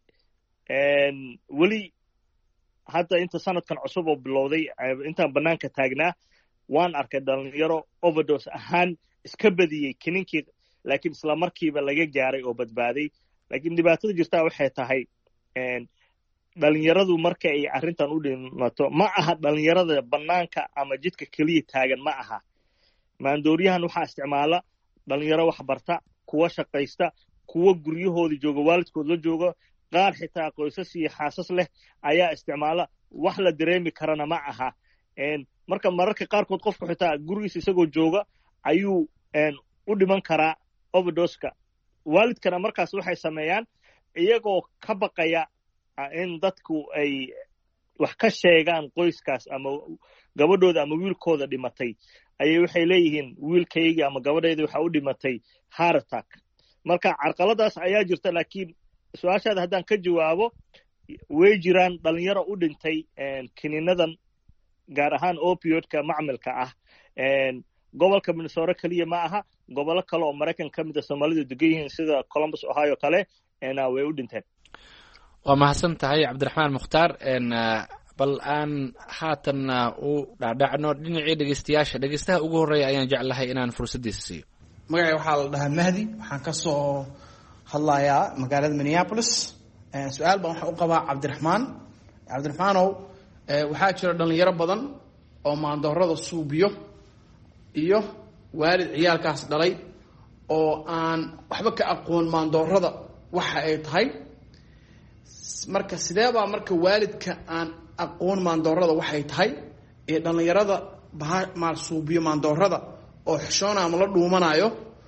B: weli hadda inta sanadkan cusub oo bilowday intaan banaanka taagnaa waan arkay dhalinyaro overdose ahaan iska badiyey kininkii laakiin isla markiiba laga gaaray oo badbaaday laakiin dhibaatada jirtaa waxay tahay dhalinyaradu marka ay arrintan u dhimato ma aha dhalinyarada banaanka ama jidka keliya taagan ma aha maandooriyahan waxaa isticmaala dhalinyaro wax barta kuwa shaqaysta kuwa guryahooda jooga waalidkood la jooga qaar xitaa qoysas iyo xaasas leh ayaa isticmaala wax la dareemi karana ma aha marka mararka qaarkood qofku xitaa gurigiisa isagoo jooga ayuu u dhiman karaa overdoska waalidkana markaas waxay sameeyaan iyagoo ka baqaya in dadku ay wax ka sheegaan qoyskaas ama gabadhooda ama wiilkooda dhimatay ayay waxay leeyihiin wiilkaygii ama gabadhayda waxaa u dhimatay heart attack marka carqaladaas ayaa jirta laakiin su-aashaada haddaan ka jawaabo way jiraan dhalinyaro u dhintay kiniinadan gaar ahaan opioidka macmilka ah gobolka minnesota keliya ma aha gobollo kale oo maraykan ka mid a soomaalidu degan yihiin sida columbus ohio kale way u dhinteen
K: waa mahadsan tahay cabdiraxmaan mukhtaar bal aan haatanna u dhaadhacno dhinacii dhegeystayaasha dhegeystaha ugu horreeya ayaan jeclahay inaan fursaddiisa siiyo
L: magacay waxaa la dhahaa mahdi waxaan ka soo hadlayaa magaalada minneapolis su-aal baan waxaan u qabaa cabdiraxmaan cabdiraxmaanow waxaa jira dhalinyaro badan oo maandoorada suubiyo iyo waalid ciyaalkaas dhalay oo aan waxba ka aqoon maandoorada waxa ay tahay marka sidee baa marka waalidka aan aqoon maandoorada waxay tahay ee dhalinyarada maal suubiyo maandoorada oo xishoona ama la dhuumanayo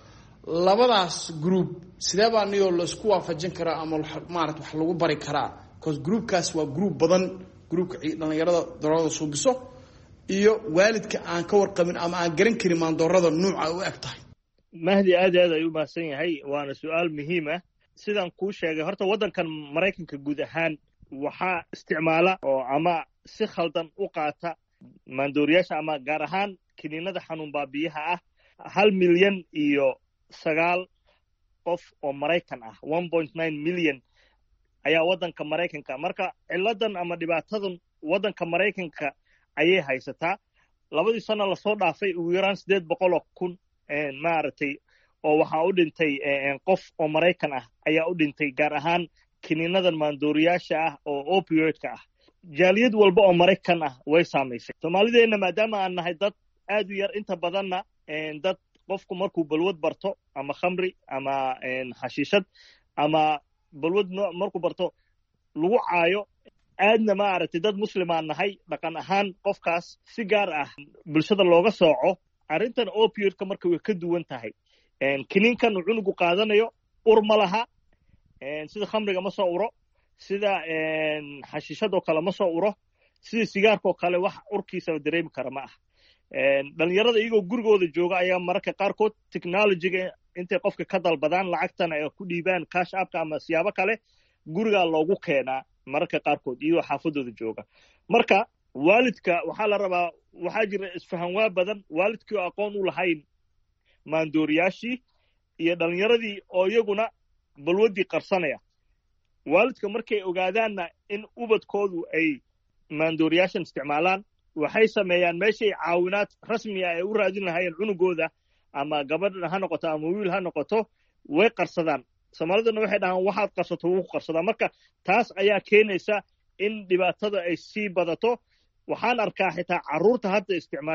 L: labadaas group sidee baa niyoo laisku waafajin karaa ama maarata wax lagu bari karaa because groupkaas waa group badan groupka dhalinyarada doorada suubiso iyo waalidka aan ka warqabin ama aan garan karin maandoorada nuuca u eg tahay
B: mahdi aad aad ayuu mahadsan yahay waana su-aal muhiim ah sidaan kuu sheegay horta waddankan maraykanka guud ahaan waxaa isticmaala oo ama si khaldan u qaata maandooriyaasha ama gaar ahaan kiniinada xanuun baabiyaha ah hal milyan iyo sagaal qof oo maraykan ah one point nine million ayaa waddanka maraykanka marka ciladan ama dhibaatadan waddanka maraykanka ayay haysataa labadii sano lasoo dhaafay ugu yaraan siddeed boqol oo kun maaragtay oo waxaa u dhintay qof oo maraykan ah ayaa u dhintay gaar ahaan kiniinadan maandooriyaasha ah oo opioidka ah jaaliyad walba oo maraykan ah way saamaysay soomaalideenna maadaama aan nahay dad aad u yar inta badanna dad qofku markuu balwad barto ama khamri ama xashiishad ama balwad markuu barto lagu caayo aadna maaragtay dad muslimaan nahay dhaqan ahaan qofkaas si gaar ah bulshada looga sooco arrintan opioidka marka way ka duwan tahay kiniinkan uu cunugu qaadanayo ur ma laha sida khamriga ma soo uro sida xashiishadoo kale ma soo uro sida sigaarkaoo kale wax urkiisaba dareemi kara ma ah dhalinyarada iyagoo gurigooda jooga ayaa mararka qaarkood technologyga intay qofka ka dalbadaan lacagtana ay ku dhiibaan cash appka ama siyaabo kale gurigaa loogu keenaa mararka qaarkood iyagoo xaafadooda jooga marka waalidka waxaa la rabaa waxaa jira isfahanwaa badan waalidkii oo aqoon u lahayn maandooriyaashii iyo dhalinyaradii oo iyaguna balwaddii qarsanaya waalidka markay ogaadaanna in ubadkoodu ay maandooriyaashan isticmaalaan waxay sameeyaan meeshay caawinaad rasmiya ay u raadin lahaayeen cunugooda ama gabadha ha noqoto ama wiil ha noqoto way qarsadaan soomaaliduna waxay dhahaan waxaad qarsato wuu ku qarsadaa marka taas ayaa keenaysa in dhibaatada ay sii badato waxaan arkaa xitaa carruurta hadda isticmaasha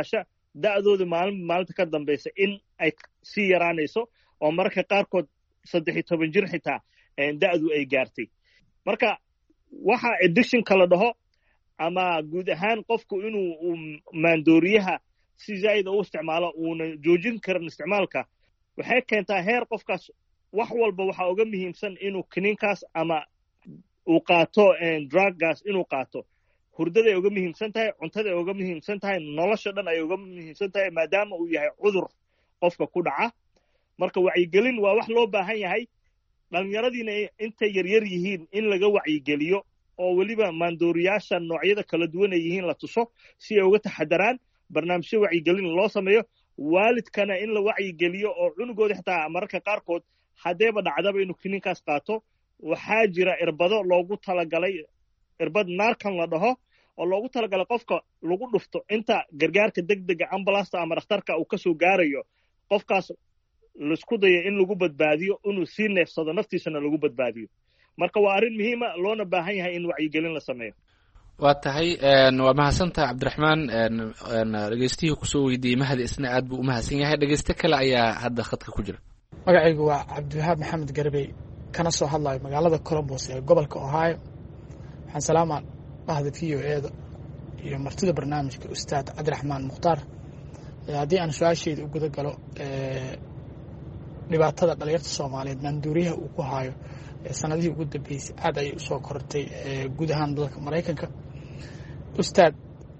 B: da'dooda maalin maalinta ka dambaysa in ay sii yaraanayso oo mararka qaarkood saddex iyo toban jir xitaa da'du ay gaartay. marka waxa addictionka la dhaho ama guud ahaan qofku inuu maandooriyaha si zaa'id u isticmaalo uuna joojin karin isticmaalka waxay keentaa heer qofkaas wax walba waxaa uga muhiimsan inuu kiniinkaas ama uu qaato druggaas inuu qaato. hurdaday uga muhiimsan tahay, cuntaday uga muhiimsan tahay, nolosha dhan ay uga muhiimsan tahay maadaama uu yahay cudur qofka ku dhaca. marka wacyigelin waa wax loo baahan yahay. dhallinyaradiina intay yaryar yihiin in laga wacyigeliyo oo weliba maandooriyaasha noocyada kala duwan ay yihiin la tuso si ay uga taxadaraan. barnaamijyo wacyigelin loo sameeyo, waalidkana in la wacyigeliyo oo cunugooda xitaa mararka qaarkood haddeeba dhacdaba inuu kiniinkaas qaato waxaa jira irbado loogu talagalay, irbad naarkan la dhaho oo loogu talagalay qofka lagu dhufto inta gargaarka degdega ambulasta ama dhakhtarka uu kasoo gaarayo qofkaas laisku dayo in lagu badbaadiyo inuu sii neefsado naftiisana lagu badbaadiyo. marka waa arrin muhiima loona baahan yahay in wacyigelin la sameeyo.
K: waa tahay waa mahadsantaha cabdiraxmaan. dhegeystihii kusoo weydiiyey mahadi isna aad buu u mahadsan yahay. dhegeyste kale ayaa hadda khadka ku jira.
E: magacaygu waa cabdiwahaab maxamed garbey kana soo hadlayo magaalada colombos ee gobolka ohio. waxaan salaamaa bahda v o eeda iyo martida barnaamijka ustaad cabdiraxmaan mukhtaar. haddii aan su-aasheyda u guda galo dhibaatada dhalinyarta soomaaliyeed maanduuriyaha uu ku haayo sanadihii ugu dambeysay aad ayay usoo kortay guud ahaan dalka maraykanka. ustaad,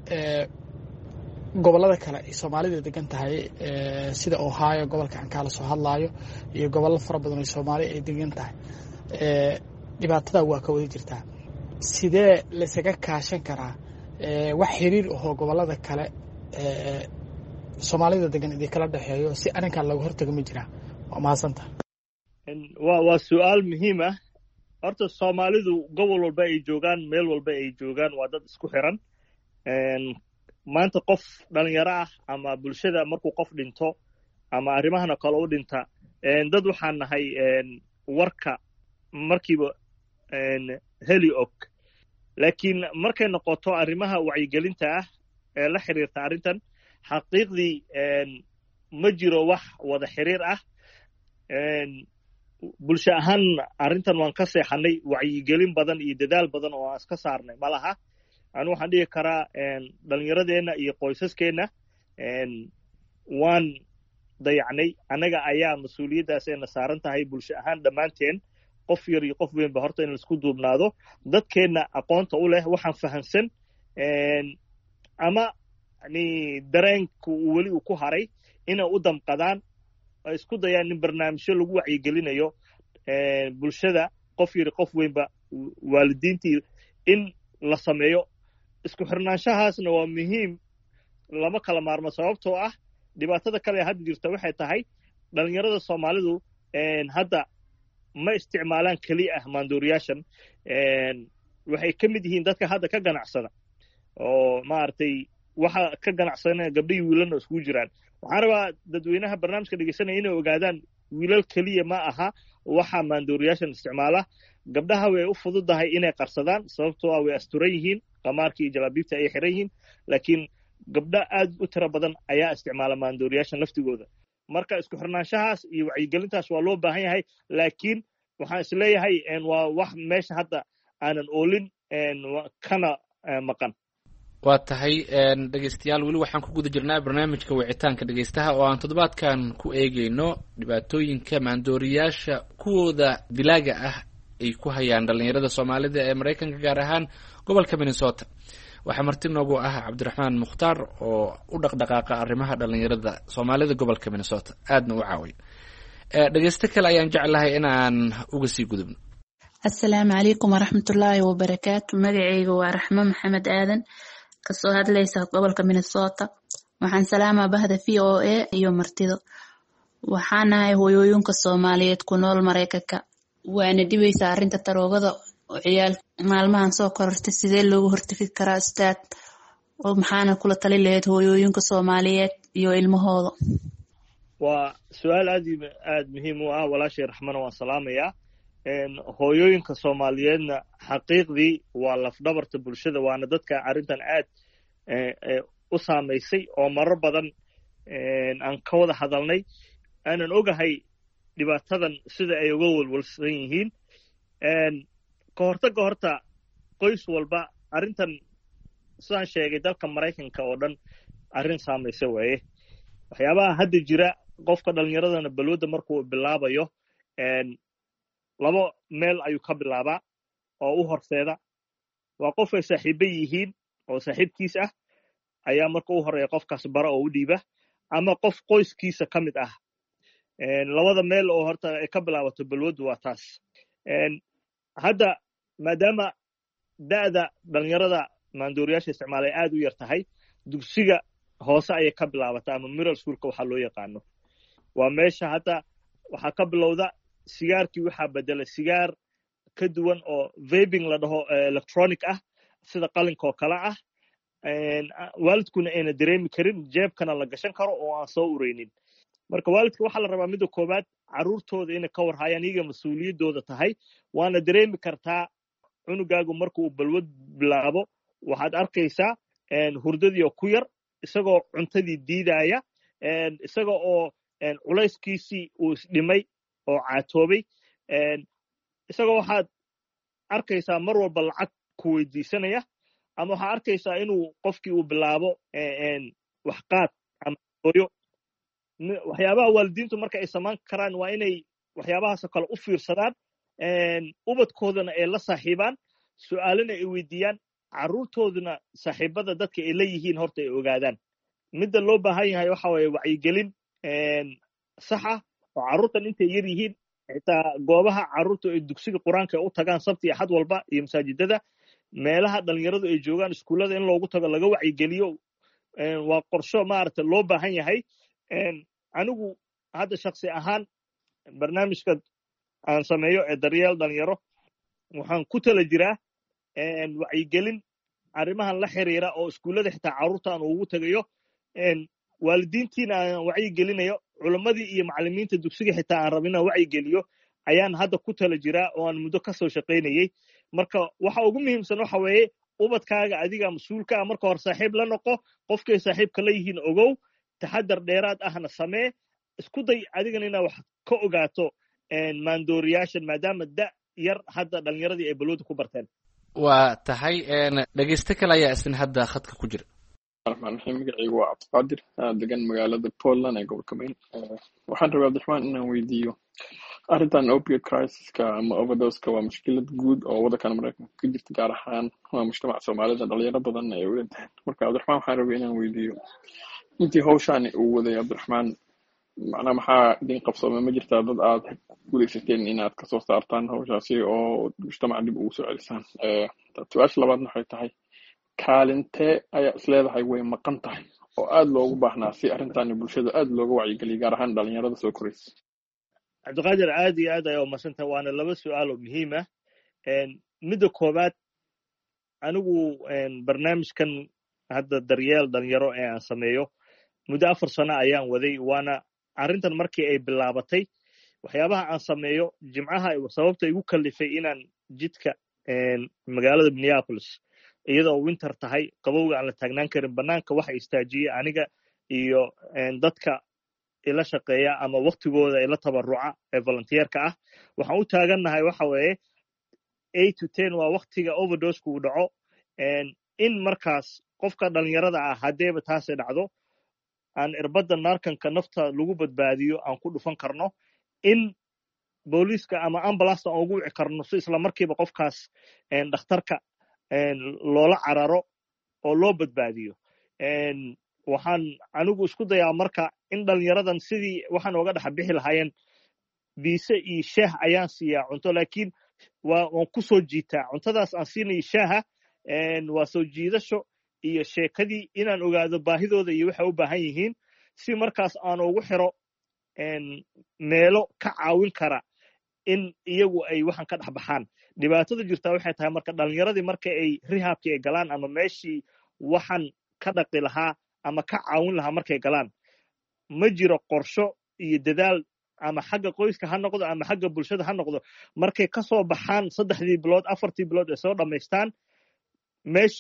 E: gobolada kale ay soomaalida degan tahay sida ohio gobolka aan kaala soo hadlaayo iyo gobollo fara badan oo soomaaliya ay degan tahay dhibaatada waa ka wada jirtaa. sidee laysaga kaashan karaa wax xiriir ahoo gobolada kale soomaalida degan idin kala dhexeeyo si arrinkan laga hortaga ma jiraa? waa mahadsantaha.
B: waa waa su-aal muhiim ah. horta soomaalidu gobol walba ay joogaan, meel walba ay joogaan, waa dad isku xiran. maanta qof dhalinyaro ah ama bulshada markuu qof dhinto ama arrimahana kale u dhinta dad waxaan nahay warka markiiba heli og. laakiin markay noqoto arrimaha wacyigelinta ah ee la xiriirta arrintan xaqiiqdii ma jiro wax wada xiriir ah. bulsho ahaan arrintan waan ka seexanay, wacyigelin badan iyo dadaal badan oo aan iska saarnay ma laha. anu waxaan dhihi karaa dhallinyaradeenna iyo qoysaskeenna waan dayacnay. annaga ayaa mas-uuliyaddaas ayna saaran tahay bulsho ahaan dhammaanteen, qof yar iyo qof weynba horta in laisku duubnaado. dadkeenna aqoonta u leh waxaan fahamsan ama yani dareenku uu weli uu ku haray inay u damqadaan, ay isku dayaan in barnaamijyo lagu wacyigelinayo bulshada, qof yari qof weynba, waalidiintii in la sameeyo. isku xirnaanshahaasna waa muhiim, lama kala maarmo. sababtoo ah dhibaatada kale hadda jirta waxay tahay dhalinyarada soomaalidu hadda ma isticmaalaan keliya ah maandooriyaashan. waxay ka mid yihiin dadka hadda ka ganacsada oo maaragtay waxa ka ganacsanaya gabdhihii wiilalna iskugu jiraan. waxaan rabaa dadweynaha barnaamijka dhegeysanaya inay ogaadaan wiilal keliya ma aha waxa maandooriyaashan isticmaala. gabdhaha way u fududahay inay qarsadaan sababtoo ah way asturan yihiin, qamaarkii iyo jalaabiibta ayay xiran yihiin. laakiin gabdha aad u tiro badan ayaa isticmaala maandooriyaashan laftigooda. marka isku xirnaanshahaas iyo wacyigelintaas waa loo baahan yahay. laakiin waxaan isleeyahay waa wax meesha hadda aanan oolin kana maqan.
K: waa tahay dhegeystayaal, weli waxaan ku guda jirnaa barnaamijka wicitaanka dhegeystaha oo aan toddobaadkan ku eegeyno dhibaatooyinka maandooriyaasha kuwooda dilaaga ah ay ku hayaan dhallinyarada soomaalida ee maraykanka, gaar ahaan gobolka minnesota. waxaa marti noogu ah cabdiraxmaan mukhtaar oo u dhaqdhaqaaqa arrimaha dhallinyarada soomaalida gobolka minnesota, aadna u caawiya. dhegeysto kale ayaan jeclahay in aan uga sii gudubno.
M: assalaamu calaykum waraxmatullaahi wabarakaatu. magacayga waa raxmo maxamed aadan, kasoo hadlaysa gobolka minnesota. waxaan salaamaa bahda v o a iyo martido. waxaanahay hooyooyinka soomaaliyeed ku nool maraykanka. waana dhibaysaa arrinta taroogada oo ciyaal maalmahan soo korortay. sidee loogu hortegi karaa ustaad? oo maxaana kula tali lahayd hooyooyinka soomaaliyeed iyo ilmahooda?
B: waa su-aal aad aad muhiim u ah walaashay raxmana waan salaamayaa. hooyooyinka soomaaliyeedna xaqiiqdii waa lafdhabarta bulshada, waana dadka arrintan aad u saamaysay oo marar badan aan ka wada hadalnay aanan ogahay dhibaatadan sida ay uga walwalsan yihiin ka hortagga horta qoys walba arrintan sidaan sheegay dalka maraykanka oo dhan arrin saamaysa waaye waxyaabaha hadda jira qofka dhallinyaradana balwadda markuu bilaabayo laba meel ayuu ka bilaabaa oo u horseeda waa qof ay saaxiiba yihiin oo saaxiibkiis ah ayaa marka u horeeya qofkaas bara oo u dhiiba ama qof qoyskiisa ka mid ah labada meel oo horta ay ka bilaabato balwaddu waa taas hadda maadaama da'da dhallinyarada maandooriyaasha isticmaal ay aad u yar tahay dugsiga hoose ayay ka bilaabataa ama middle schoolka waxaa loo yaqaano waa meesha hadda waxaa ka bilowda sigaarkii waxaa bedela sigaar ka duwan oo vaping la dhaho electronic ah sida qalinka oo kale ah waalidkuna ayna dareemi karin jeebkana la gashan karo oo aan soo ureynin marka waalidka waxaa la rabaa midda koowaad carruurtooda inay ka warhayaan iyaga mas-uuliyaddooda tahay waana dareemi kartaa cunugaagu marka uu balwad bilaabo waxaad arkaysaa hurdadii oo ku yar isagoo cuntadii diidaya isaga oo culayskiisii uu isdhimay oo caatoobay isagoo waxaad arkaysaa mar walba lacag ku weydiisanaya ama waxaad arkaysaa inuu qofkii uu bilaabo waxqaad ama hooyo waxyaabaha waalidiintu marka ay samaan karaan waa inay waxyaabahaasoo kale u fiirsadaan ubadkoodana ay la saaxiibaan su'aalana ay weydiiyaan carruurtooduna saaxiibada dadka ay la yihiin horta ay ogaadaan midda loo baahan yahay waxa waaye wacyigelin sax ah oo carruurtan intay yar yihiin xitaa goobaha carruurta ay dugsiga qur-aanka u tagaan sabti iyo axad walba iyo masaajidada meelaha dhallinyaradu ay joogaan iskuullada in loogu tago laga wacyigeliyo waa qorsho maaragta loo baahan yahay anigu hadda shaksi ahaan barnaamijka aan sameeyo ee daryeel dhalinyaro waxaan ku tala jiraa wacyigelin arrimahan la xiriira oo iskuullada xitaa carruurta aan ugu tagayo waalidiintiina aan wacyigelinayo culammadii iyo macallimiinta dugsiga xitaa aan rabin inaan wacyigeliyo ayaan hadda ku tala jiraa oo aan muddo ka soo shaqaynayey marka waxa ugu muhiimsan waxa weeye ubadkaaga adiga mas-uulka ah marka hore saaxiib la noqo qofkay saaxiibka la yihiin ogow taxadar dheeraad ahna samee isku day adigana inaad wax ka ogaato maandooriyaashan maadaama da yar hadda dhallinyaradii ay balwada ku barteen
K: waa tahay dhegeyste kale ayaa isna hadda khadka ku jira
N: raxmaan raxiim magacaygu waa cabdiqaadir degan magaalada Portland ee gobolka Maine waxaan rabaa Cabdiraxmaan inaan weydiiyo arrintan opioid crisiska ama overdoseka waa mushkilad guud oo waddankan Mareykanka ka jirta gaar ahaan waa mujtamaca Soomaalida dhalinyaro badan ay u dhinteen marka Cabdiraxmaan waxaan rabaa inaan weydiiyo intii hawshaan uu waday Cabdiraxmaan macnaha maxaa idin qabsoomay ma jirtaa dad aad guulaysateen inaad ka soo saartaan hawshaasi oo mujtamaca dib ugu soo celisaan su-aasha labaadna waxay tahay kaalintee ayaa isleedahay way maqan tahay oo aad loogu baahnaa si arrintan bulshada aad looga wacyigeliyo gaar ahaan dhalinyarada soo koraysa
B: cabdiqaadir aad iyo aad ayaa umadsantah waana laba su-aal oo muhiim ah midda koowaad anigu barnaamijkan hadda daryeel dhalinyaro ee aan sameeyo muddo afar sano ayaan waday waana arrintan markii ay bilaabatay waxyaabaha aan sameeyo jimcaha sababta igu kallifay inaan jidka magaalada Minneapolis iyadoo winter tahay qabowga aan la taagnaan karin banaanka waxa istaajiyay aniga iyo dadka ila shaqeeya ama waqtigooda ila tabaruca ee volunteerka ah waxaan u taagannahay waxa weeye eight to ten waa waqtiga overdose ku dhaco in markaas qofka dhalinyarada ah hadeeba taasay dhacdo aan irbadda naarkanka nafta lagu badbaadiyo aan ku dhufan karno in booliiska ama ambulance aan ugu wici karno si isla markiiba qofkaas dhakhtarka loola cararo oo loo badbaadiyo waxaan anigu isku dayaa marka in dhalinyaradan sidii waxaan oga dhex bixi lahaayeen biise iyo shaah ayaan siiyaa cunto laakiin waan ku soo jiitaa cuntadaas aan siinayo shaaha waa soo jiidasho iyo sheekadii inaan ogaado baahidooda iyo waxay u baahan yihiin si markaas aan ugu xiro meelo ka caawin kara in iyagu ay waxaan ka dhex baxaan dhibaatada jirtaa waxay tahay marka dhalinyaradii marka ay rehabkii ay galaan ama meeshii waxaan ka dhaqi lahaa ama ka caawin lahaa markay galaan ma jiro qorsho iyo dadaal ama xagga qoyska ha noqdo ama xagga bulshada ha noqdo markay ka soo baxaan saddexdii bilood afartii bilood ay soo dhammaystaan meeshii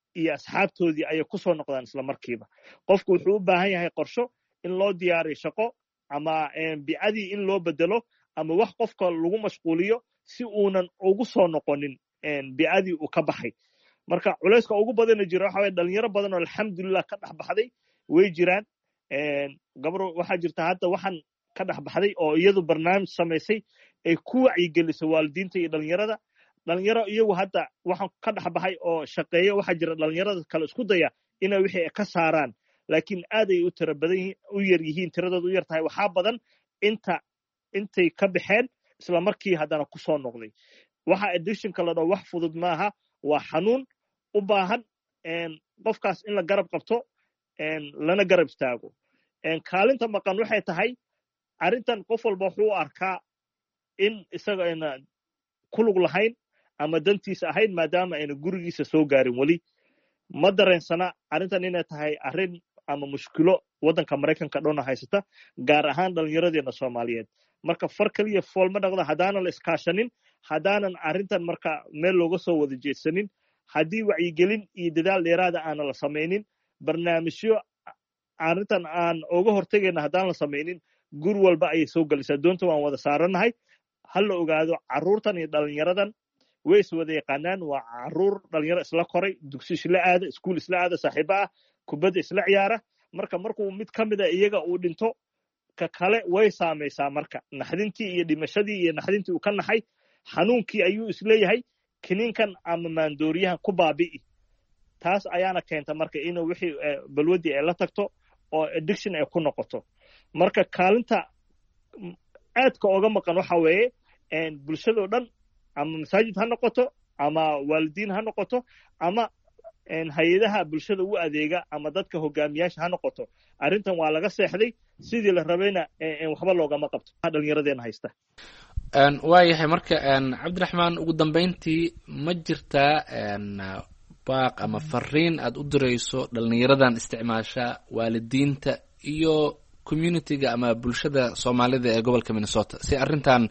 B: iyo asxaabtoodii ayay ku soo noqdaan isla markiiba. Qofku wuxuu u baahan yahay qorsho in loo diyaariyo shaqo ama bi'adii in loo bedelo ama wax qofka lagu mashquuliyo si uunan ugu soo noqonin bi'adii uu ka baxay. Marka culayska ugu badana jira waxa weeye dhalinyaro badan oo alxamdulillah ka dhex baxday way jiraan. Gabro waxaa jirta hadda waxaan ka dhex baxday oo iyadu barnaamij samaysay ay ku wacyigelisay waalidiinta iyo dhalinyarada. dhalinyaro iyagu hadda waxaan ka dhex baxay oo shaqeeyo waxaa jira dhalinyarada kale isku daya inay wixii ka saaraan, laakiin aad ay u tiro badan yihiin, u yar yihiin, tiradooda u yar tahay. Waxaa badan inta intay ka baxeen isla markii haddana ku soo noqday. Waxa addictionka la dhaho wax fudud maaha, waa xanuun u baahan qofkaas in la garab qabto lana garab istaago. Kaalinta maqan waxay tahay arrintan qof walba wuxuu u arkaa in isaga ayna ku lug lahayn ama dantiisa ahayn maadaama ayna gurigiisa soo gaarin weli. Ma dareensana arrintan inay tahay arrin ama mushkilo waddanka Maraykanka dhoona haysata, gaar ahaan dhallinyaradeena Soomaaliyeed. Marka far kaliya fool ma dhaqda haddaanan la iskaashanin, haddaanan arrintan marka meel looga soo wada jeedsanin, haddii wacyigelin iyo dadaal dheeraada aanan la samaynin, barnaamijyo arrintan aan uga hortegayna haddaan la samaynin, gur walba ayay soo gelaysaa. Doonta waan wada saaranahay. Ha la ogaado carruurtan iyo dhalinyaradan way is wada yaqaanaan. Waa carruur dhalinyaro isla koray, dugsi isla aada, iskuul isla aada, saaxiibo ah, kubadda isla ciyaara. Marka markuu mid ka mid a iyaga uu dhinto, ka kale way saamaysaa. Marka naxdintii iyo dhimashadii iyo naxdintii uu ka naxay, xanuunkii ayuu isleeyahay kiniinkan ama maandooriyahan ku baabi'i. taas ayaana keenta marka inuu wixii balwadii ay la tagto oo addiction ay ku noqoto. Marka kaalinta aadka oga maqan waxa weeye bulshada oo dhan, ama masaajid ha noqoto ama waalidiin ha noqoto ama hay-adaha bulshada u adeega ama dadka hogaamiyaasha ha noqoto. Arrintan waa laga seexday, sidii la rabayna waxba loogama qabto dhalinyaradeena haysta.
K: waayahay marka cabdiraxmaan, ugu dambeyntii ma jirtaa baaq ama fariin aad u dirayso dhalinyaradan isticmaasha, waalidiinta iyo communityga ama bulshada Soomaalida ee gobolka Minnesota si arrintan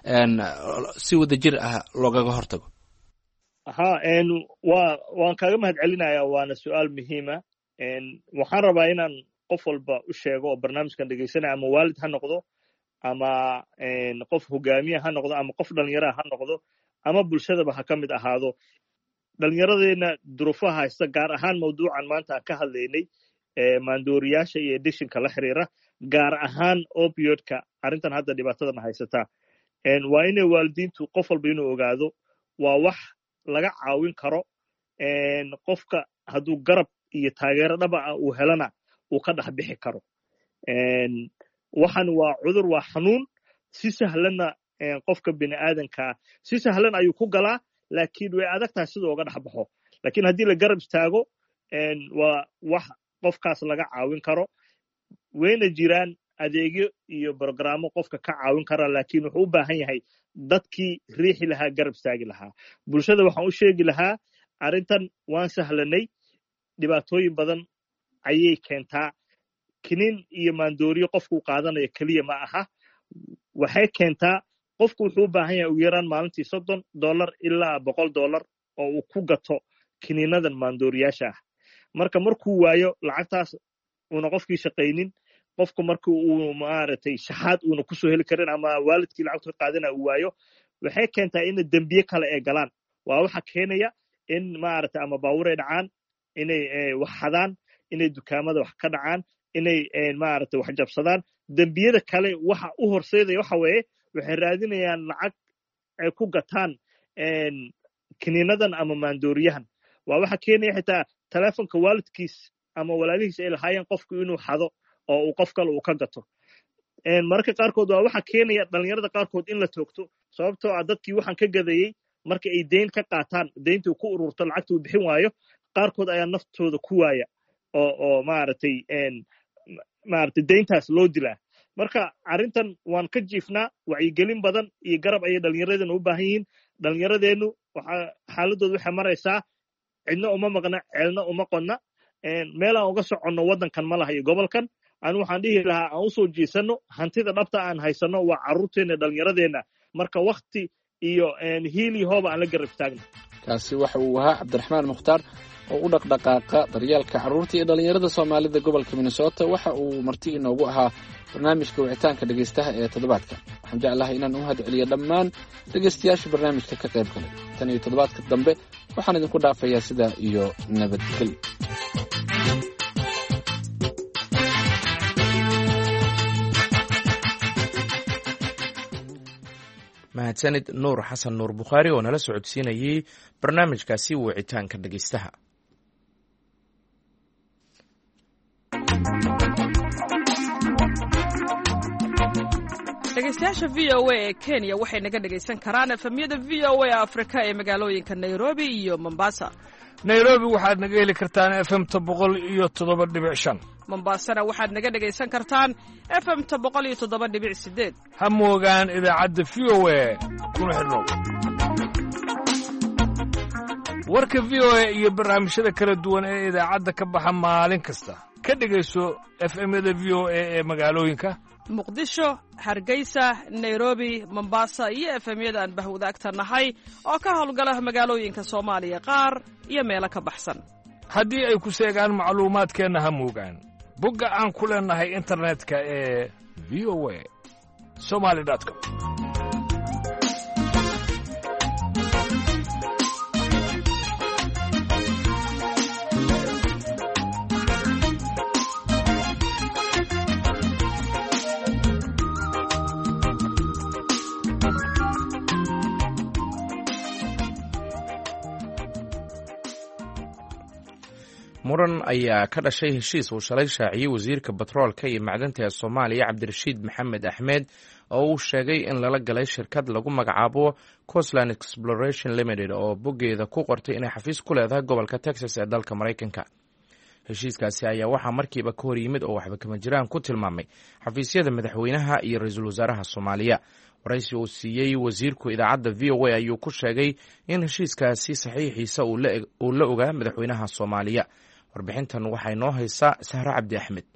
K: si wadajir ah loogaga hortago?
B: aha een waa waan kaaga mahadcelinayaa, waana su'aal muhiima. een waxaan rabaa inaan qof walba u sheego oo barnaamijkan dhegeysanaya, ama waalid ha noqdo ama een qof hogaamiye ha noqdo ama qof dhalinyaro ha noqdo ama bulshadaba ha ka mid ahaado. Dhalinyaradeena duruufaha haysta, gaar ahaan mawduucan maanta aan ka hadlaynay ee maandooriyaasha iyo addictionka la xiriira, gaar ahaan opioidka, arrintan hadda dhibaatadan haysata. een waa inay waalidiintu qof walba inuu ogaado waa wax laga caawin karo. een qofka hadduu garab iyo taageero dhaba ah uu helana uu ka dhex bixi karo. een waxan waa cudur, waa xanuun si sahlanna qofka bini aadanka si sahlan ayuu ku galaa, laakiin way adag tahay sidoo uga dhex baxo. laakiin haddii la garab istaago een waa wax qofkaas laga caawin karo. wayna jiraan adeegyo iyo barnaamijyo qofka ka caawin kara, laakiin wuxuu u baahan yahay dadkii riixi lahaa, garab istaagi lahaa. bulshada waxaan u sheegi lahaa arrintan waan sahlanay, dhibaatooyin badan ayay keentaa. kiniin iyo maandooriyo qofku qaadanayo keliya ma aha, waxay keentaa qofku wuxuu u baahan yahay ugu yaraan maalintii soddon dollar ilaa boqol dollar oo uu ku gato kiniinadan maandooriyaasha ah. marka markuu waayo lacagtaas uuna qofkii shaqaynin, qofku markii uu maaragtay shaxaad uuna kusoo heli karin ama waalidkii lacagta ka qaadana uu waayo, waxay keentaa in dembiye kale ay galaan. waa waxa keenaya in maaragtay ama baabuur ay dhacaan, inay wax xadaan, inay dukaamada wax ka dhacaan, inay maaragtay wax jabsadaan. dembiyada kale waxa u horseedaya waxa weeye waxay raadinayaan lacag ay ku gataan kiniinadan ama maandooriyahan. waa waxa keenaya xitaa telefonka waalidkiis ama walaalihiis ay lahaayeen qofku inuu xado oo uu qof kale uu ka gato. mararka qaarkood waa waxa keenaya dhalinyarada qaarkood in la toogto, sababtoo ah dadkii waxaan ka gadayey marka ay deyn ka qaataan, deyntii ku ururto, lacagta uu bixin waayo, qaarkood ayaa naftooda ku waaya oo oo maaragtay maaragtay deyntaas loo dilaa. marka arrintan waan ka jiifnaa, wacyigelin badan iyo garab ayay dhallinyaradeena u baahan yihiin. dhallinyaradeennu waxa xaaladoodu waxay maraysaa cidna uma maqna, ceelna uma qonna. meel aan uga soconno waddankan ma laha iyo gobolkan. anu waxaan dhihi lahaa aan usoo jiisanno, hantida dhabta aan haysanno waa carruurteenna, dhallinyaradeenna. marka wakti iyo hiil iyo hooba aan la garab istaagna.
K: kaasi waxa uu ahaa cabdiraxmaan mukhtaar oo u dhaqdhaqaaqa daryeelka carruurta iyo dhallinyarada soomaalida gobolka minnesota waxa uu marti inoogu ahaa barnaamijka wicitaanka dhegaystaha ee toddobaadka. waxaan jeclahay inaan u mahad celiyo dhammaan dhegaystayaasha barnaamijka ka qayb galay. tan iyo toddobaadka dambe waxaan idinku dhaafayaa sidaa iyo nabadgelyo.
A: mahadsanid nuur xasan nuur bukhaari oo nala socodsiinayey barnaamijkaasi wicitaanka dhegaystaha.
O: dhegaystayaasha v o a ee kenya waxay naga dhegaysan karaan efemyada v o a afrika ee magaalooyinka nairobi iyo mombasa.
P: nairobi waxaad naga heli kartaan efemta boqol iyo toddoba dhibic shan.
O: mombasana waxaad naga dhegaysan kartaan efemta boqol iyo toddoba dhibic sideed.
P: ha moogaan idaacadda v o a kuna xidhnow. warka v o a iyo barnaamijyada kala duwan ee idaacadda ka baxa maalin kasta ka dhegayso efemyada v o a ee magaalooyinka
O: muqdisho, hargeysa, nairobi, mombasa iyo efemyada aan bahwadaagta nahay oo ka howlgala magaalooyinka soomaaliya qaar iyo meelo ka baxsan.
P: haddii ay ku seegaan macluumaadkeenna ha moogaan bogga aan ku leennahay internetka ee v o a somali dot com.
A: muran ayaa ka dhashay heshiis uu shalay shaaciyey wasiirka batroolka iyo macdanta ee soomaaliya cabdirashiid maxamed axmed oo uu sheegay in lala galay shirkad lagu magacaabo coastland exploration limited oo boggeeda ku qortay inay xafiis ku leedahay gobolka texas ee dalka maraykanka. heshiiskaasi ayaa waxaa markiiba ka hor yimid oo waxba kama jiraan ku tilmaamay xafiisyada madaxweynaha iyo ra-iisul wasaaraha soomaaliya. waraysi uu siiyey wasiirku idaacadda v o a ayuu ku sheegay in heshiiskaasi saxiixiisa uu la ogaa madaxweynaha soomaaliya. warbixintan waxay noo haysaa sahre cabdi axmed.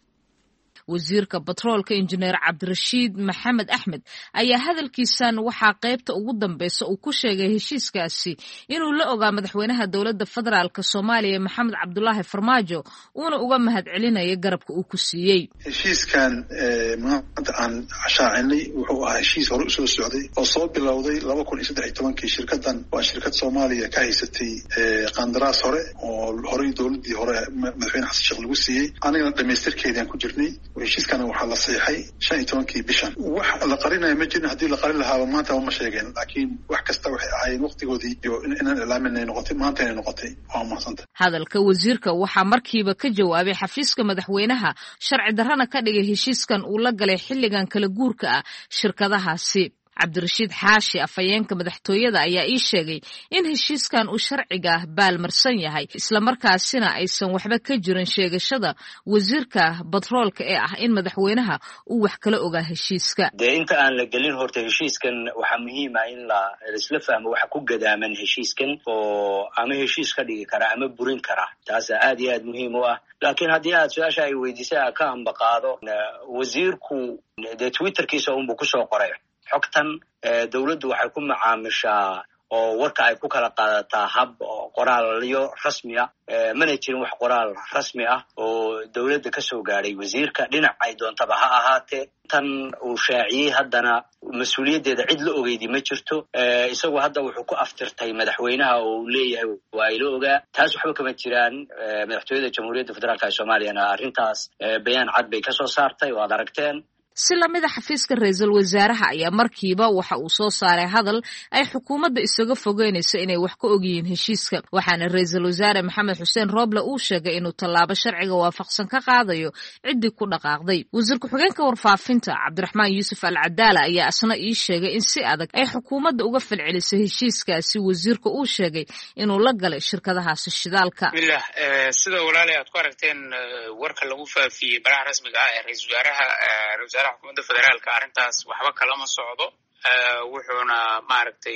Q: wasiirka batroolka injineer cabdirashiid maxamed axmed ayaa hadalkiisan waxaa qaybta ugu dambeysa uu ku sheegay heshiiskaasi inuu la ogaa madaxweynaha dowladda federaalk soomaaliya maxamed cabdulaahi farmaajo uuna uga mahad celinaya garabka uu ku siiyey.
R: heshiiskan maanta aan shaacinay wuxuu ahaa heshiis hore usoo socday oo soo bilowday laba kun iyo saddex iyo tobankii. shirkadan waa shirkad soomaaliya ka haysatay qandaraas hore oo horey dowladii hore madaxweyne xasan sheekh lagu siiyey, anigana dhamaystirkeedaan ku jirnay. heshiiskana waxaa la saxiixay shan iyo tobankii bishan. wax la qarinaya ma jirin, haddii la qarin lahaaba maanta ma sheegeen, laakiin wax kasta waxay ahaayeen waqtigoodii iyo inaan ilaaminay noqotay, maanta inay noqotay. waa mahadsantahay.
Q: hadalka wasiirka waxaa markiiba ka jawaabay xafiiska madaxweynaha sharci darrana ka dhigay heshiiskan uu la galay xilligan kala guurka ah shirkadahaasi. cabdirashiid xaashi afhayeenka madaxtooyada ayaa ii sheegay in heshiiskan uu sharciga baalmarsan yahay islamarkaasina aysan waxba ka jirin sheegashada wasiirka batroolka ee ah in madaxweynaha uu wax kala ogaa heshiiska.
S: dee inta aan la gelin horta heshiiskan waxaa muhiim ah in la isla fahmo waxa ku gadaaman heshiiskan oo ama heshiis ka dhigi kara ama burin kara. taasa aad iyo aad muhiim u ah. laakiin haddii aad su-aasha ay weydiisay a ka ambaqaado wasiirku dee twitterkiisa unbuu kusoo qoray xogtan. dowladdu waxay ku macaamishaa oo warka ay ku kala qaadataa hab qoraalyo rasmi ah. mana jirin wax qoraal rasmi ah oo dowladda ka soo gaadhay wasiirka dhinac ay doontaba ha ahaatee. tan uu shaaciyey haddana mas-uuliyaddeeda cid la ogeydi ma jirto. isagoo hadda wuxuu ku aftirtay madaxweynaha oo uu leeyahay waa ila ogaa. taas waxba kama jiraan. madaxtooyada jamhuuriyadda federaalka ee soomaaliyana arrintaas bayaan cad bay ka soo saartay oo aad aragteen.
Q: si lamida xafiiska ra-iisul wasaaraha ayaa markiiba waxa uu soo saaray hadal ay xukuumadda isaga fogeynayso inay wax ka ogyihiin heshiiska. waxaana ra-iisul wasaare maxamed xuseen rooble uu sheegay inuu tallaabo sharciga waafaqsan ka qaadayo ciddii ku dhaqaaqday. wasiir ku-xigeenka warfaafinta cabdiraxmaan yuusuf al cadaala ayaa isna ii sheegay in si adag ay xukuumadda uga falcelisay heshiiskaasi wasiirka uu sheegay inuu la galay shirkadahaasi shidaalka.
T: bismillah sida walaalay aad ku aragteen warka lagu faafiyey baraha rasmiga ah ee ra-iisul wasaaraha xukuumadda federaalka arrintaas waxba kalama socdo. wuxuuna maaragtay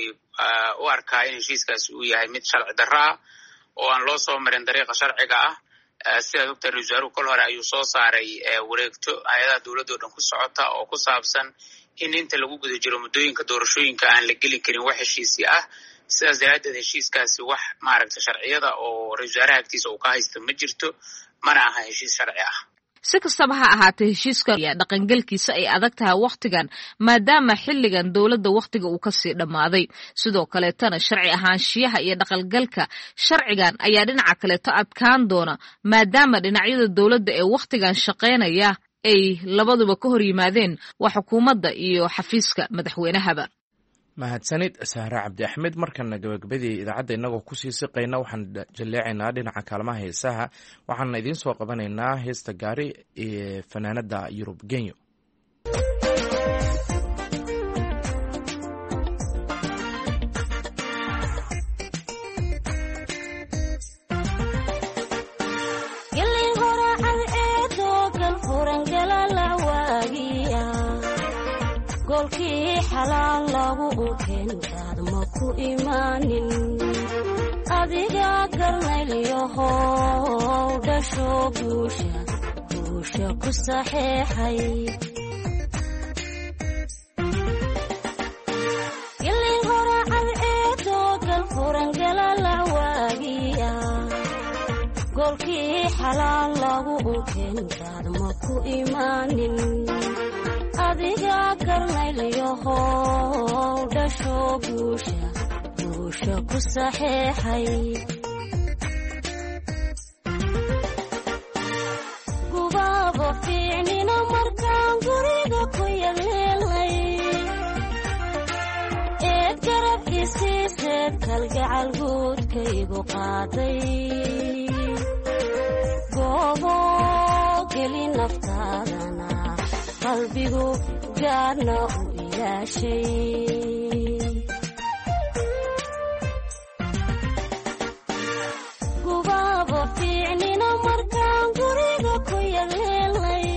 T: u arkaa in heshiiskaasi uu yahay mid sharci darro ah oo aan loo soo marin dariiqa sharciga ah. sidaad ogtahay ra-isul wasaaruhu kol hore ayuu soo saaray wareegto hay-adaha dowladda o dhan ku socota oo ku saabsan in inta lagu guda jiro muddooyinka doorashooyinka aan la geli karin wax heshiisi ah sidaas daraaddeed heshiiskaasi wax maaragta sharciyada oo ra-isul wasaaraha agtiisa uu ka haysto ma jirto, mana aha heshiis sharci ah.
Q: si kastaba ha ahaatee heshiiska ayaa dhaqangelkiisa ay adag tahay wakhtigan maadaama xilligan dowladda wakhtiga uu kasii dhammaaday. sidoo kaleetana sharci ahaanshiyaha iyo dhaqangalka sharcigan ayaa dhinaca kaleeto adkaan doona maadaama dhinacyada dowladda ee wakhtigan shaqaynaya ay labaduba ka hor yimaadeen waa xukuumadda iyo xafiiska madaxweynahaba.
A: mahadsanid sahre cabdi axmed. markana gabagabadii idaacadda innagoo kusii siqayna waxaan jaleecaynaa dhinaca kaalmaha heesaha, waxaana idiin soo qabanaynaa heesta gaari ee fanaanada Yurub Genyo.
U: golkii xalaal lagu ukeenkaad ma ku imaanin adiga garnayliyahow dhasho guusha guusha ku saxeexay gilin horacad eedoo galfurangala la waagiya golkii xalaal lagu ukeenkaad ma ku imaanin adiga garnayliyahow dhasho guusha guusha ku saxeexay gubaaba fiicnina markaan guriga ku yaleelay eed garab isiiseed kalgacal guudkaygu qaaday goobo geli naftaadana qalbigu gaarna u ilaashay gubaaba fiicnina markaan guriga ku yaleelay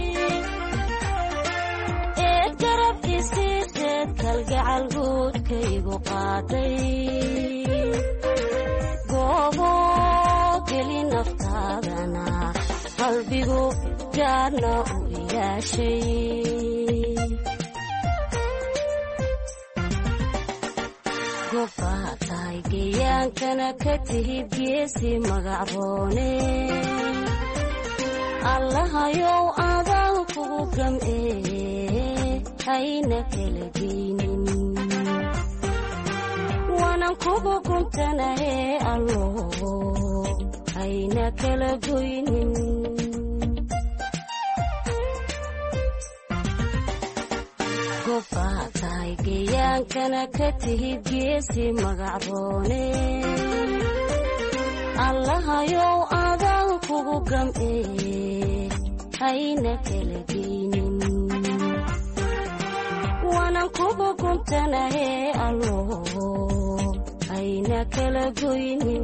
U: eed garab isiiseed kalgacal guudkaygu qaaday goobo geli naftaadana qalbigu gaarna u gobbaa tahay geyaankana ka tihid geesi magacroone allahayow adaan kugu gam'ee hayna kala geynin waanan kugu guntanahee allo hayna kala goynin gobbaa tahay geyaankana ka tihid geesi magacroone allahayow adaan kugu gam'ee hayna kala geynin waanan kugu guntanahee allo hayna kala goynin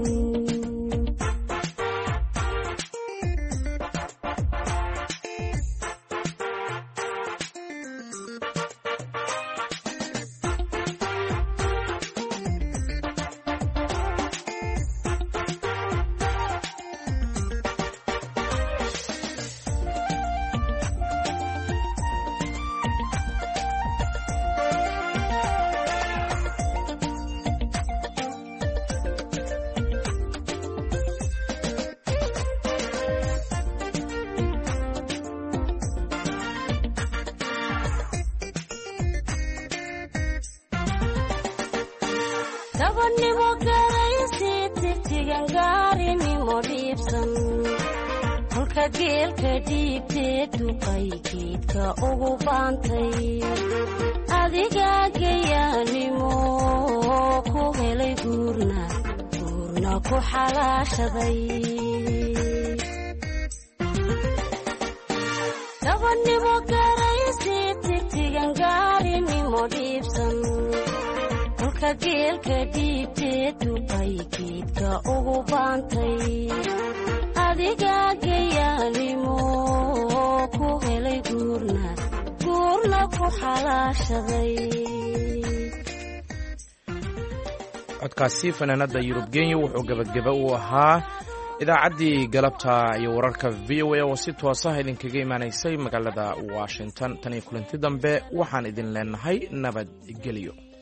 U: gabadhnimo garaysi tirtigan gaarinimo dhiibsan kolka geelka dhiibtee duqay geedka ugu baantay adiga gayaanimo ku helay guurna guurna ku xalaashaday gabadhnimo garaysi tirtigan gaarinimo dhiibsan geelka dhiibtee duqay geedka ugu baantay adiga gayaanimo ku helay guurna guurna ku xalaashaday.
A: codkaasi fanaanada Yurub Genyo wuxuu gabagaba u ahaa idaacaddii galabta iyo wararka V O A oo si toos ah idinkaga imaanaysay magaalada Washington. tan iyo kulanti dambe waxaan idin leenahay nabadgelyo.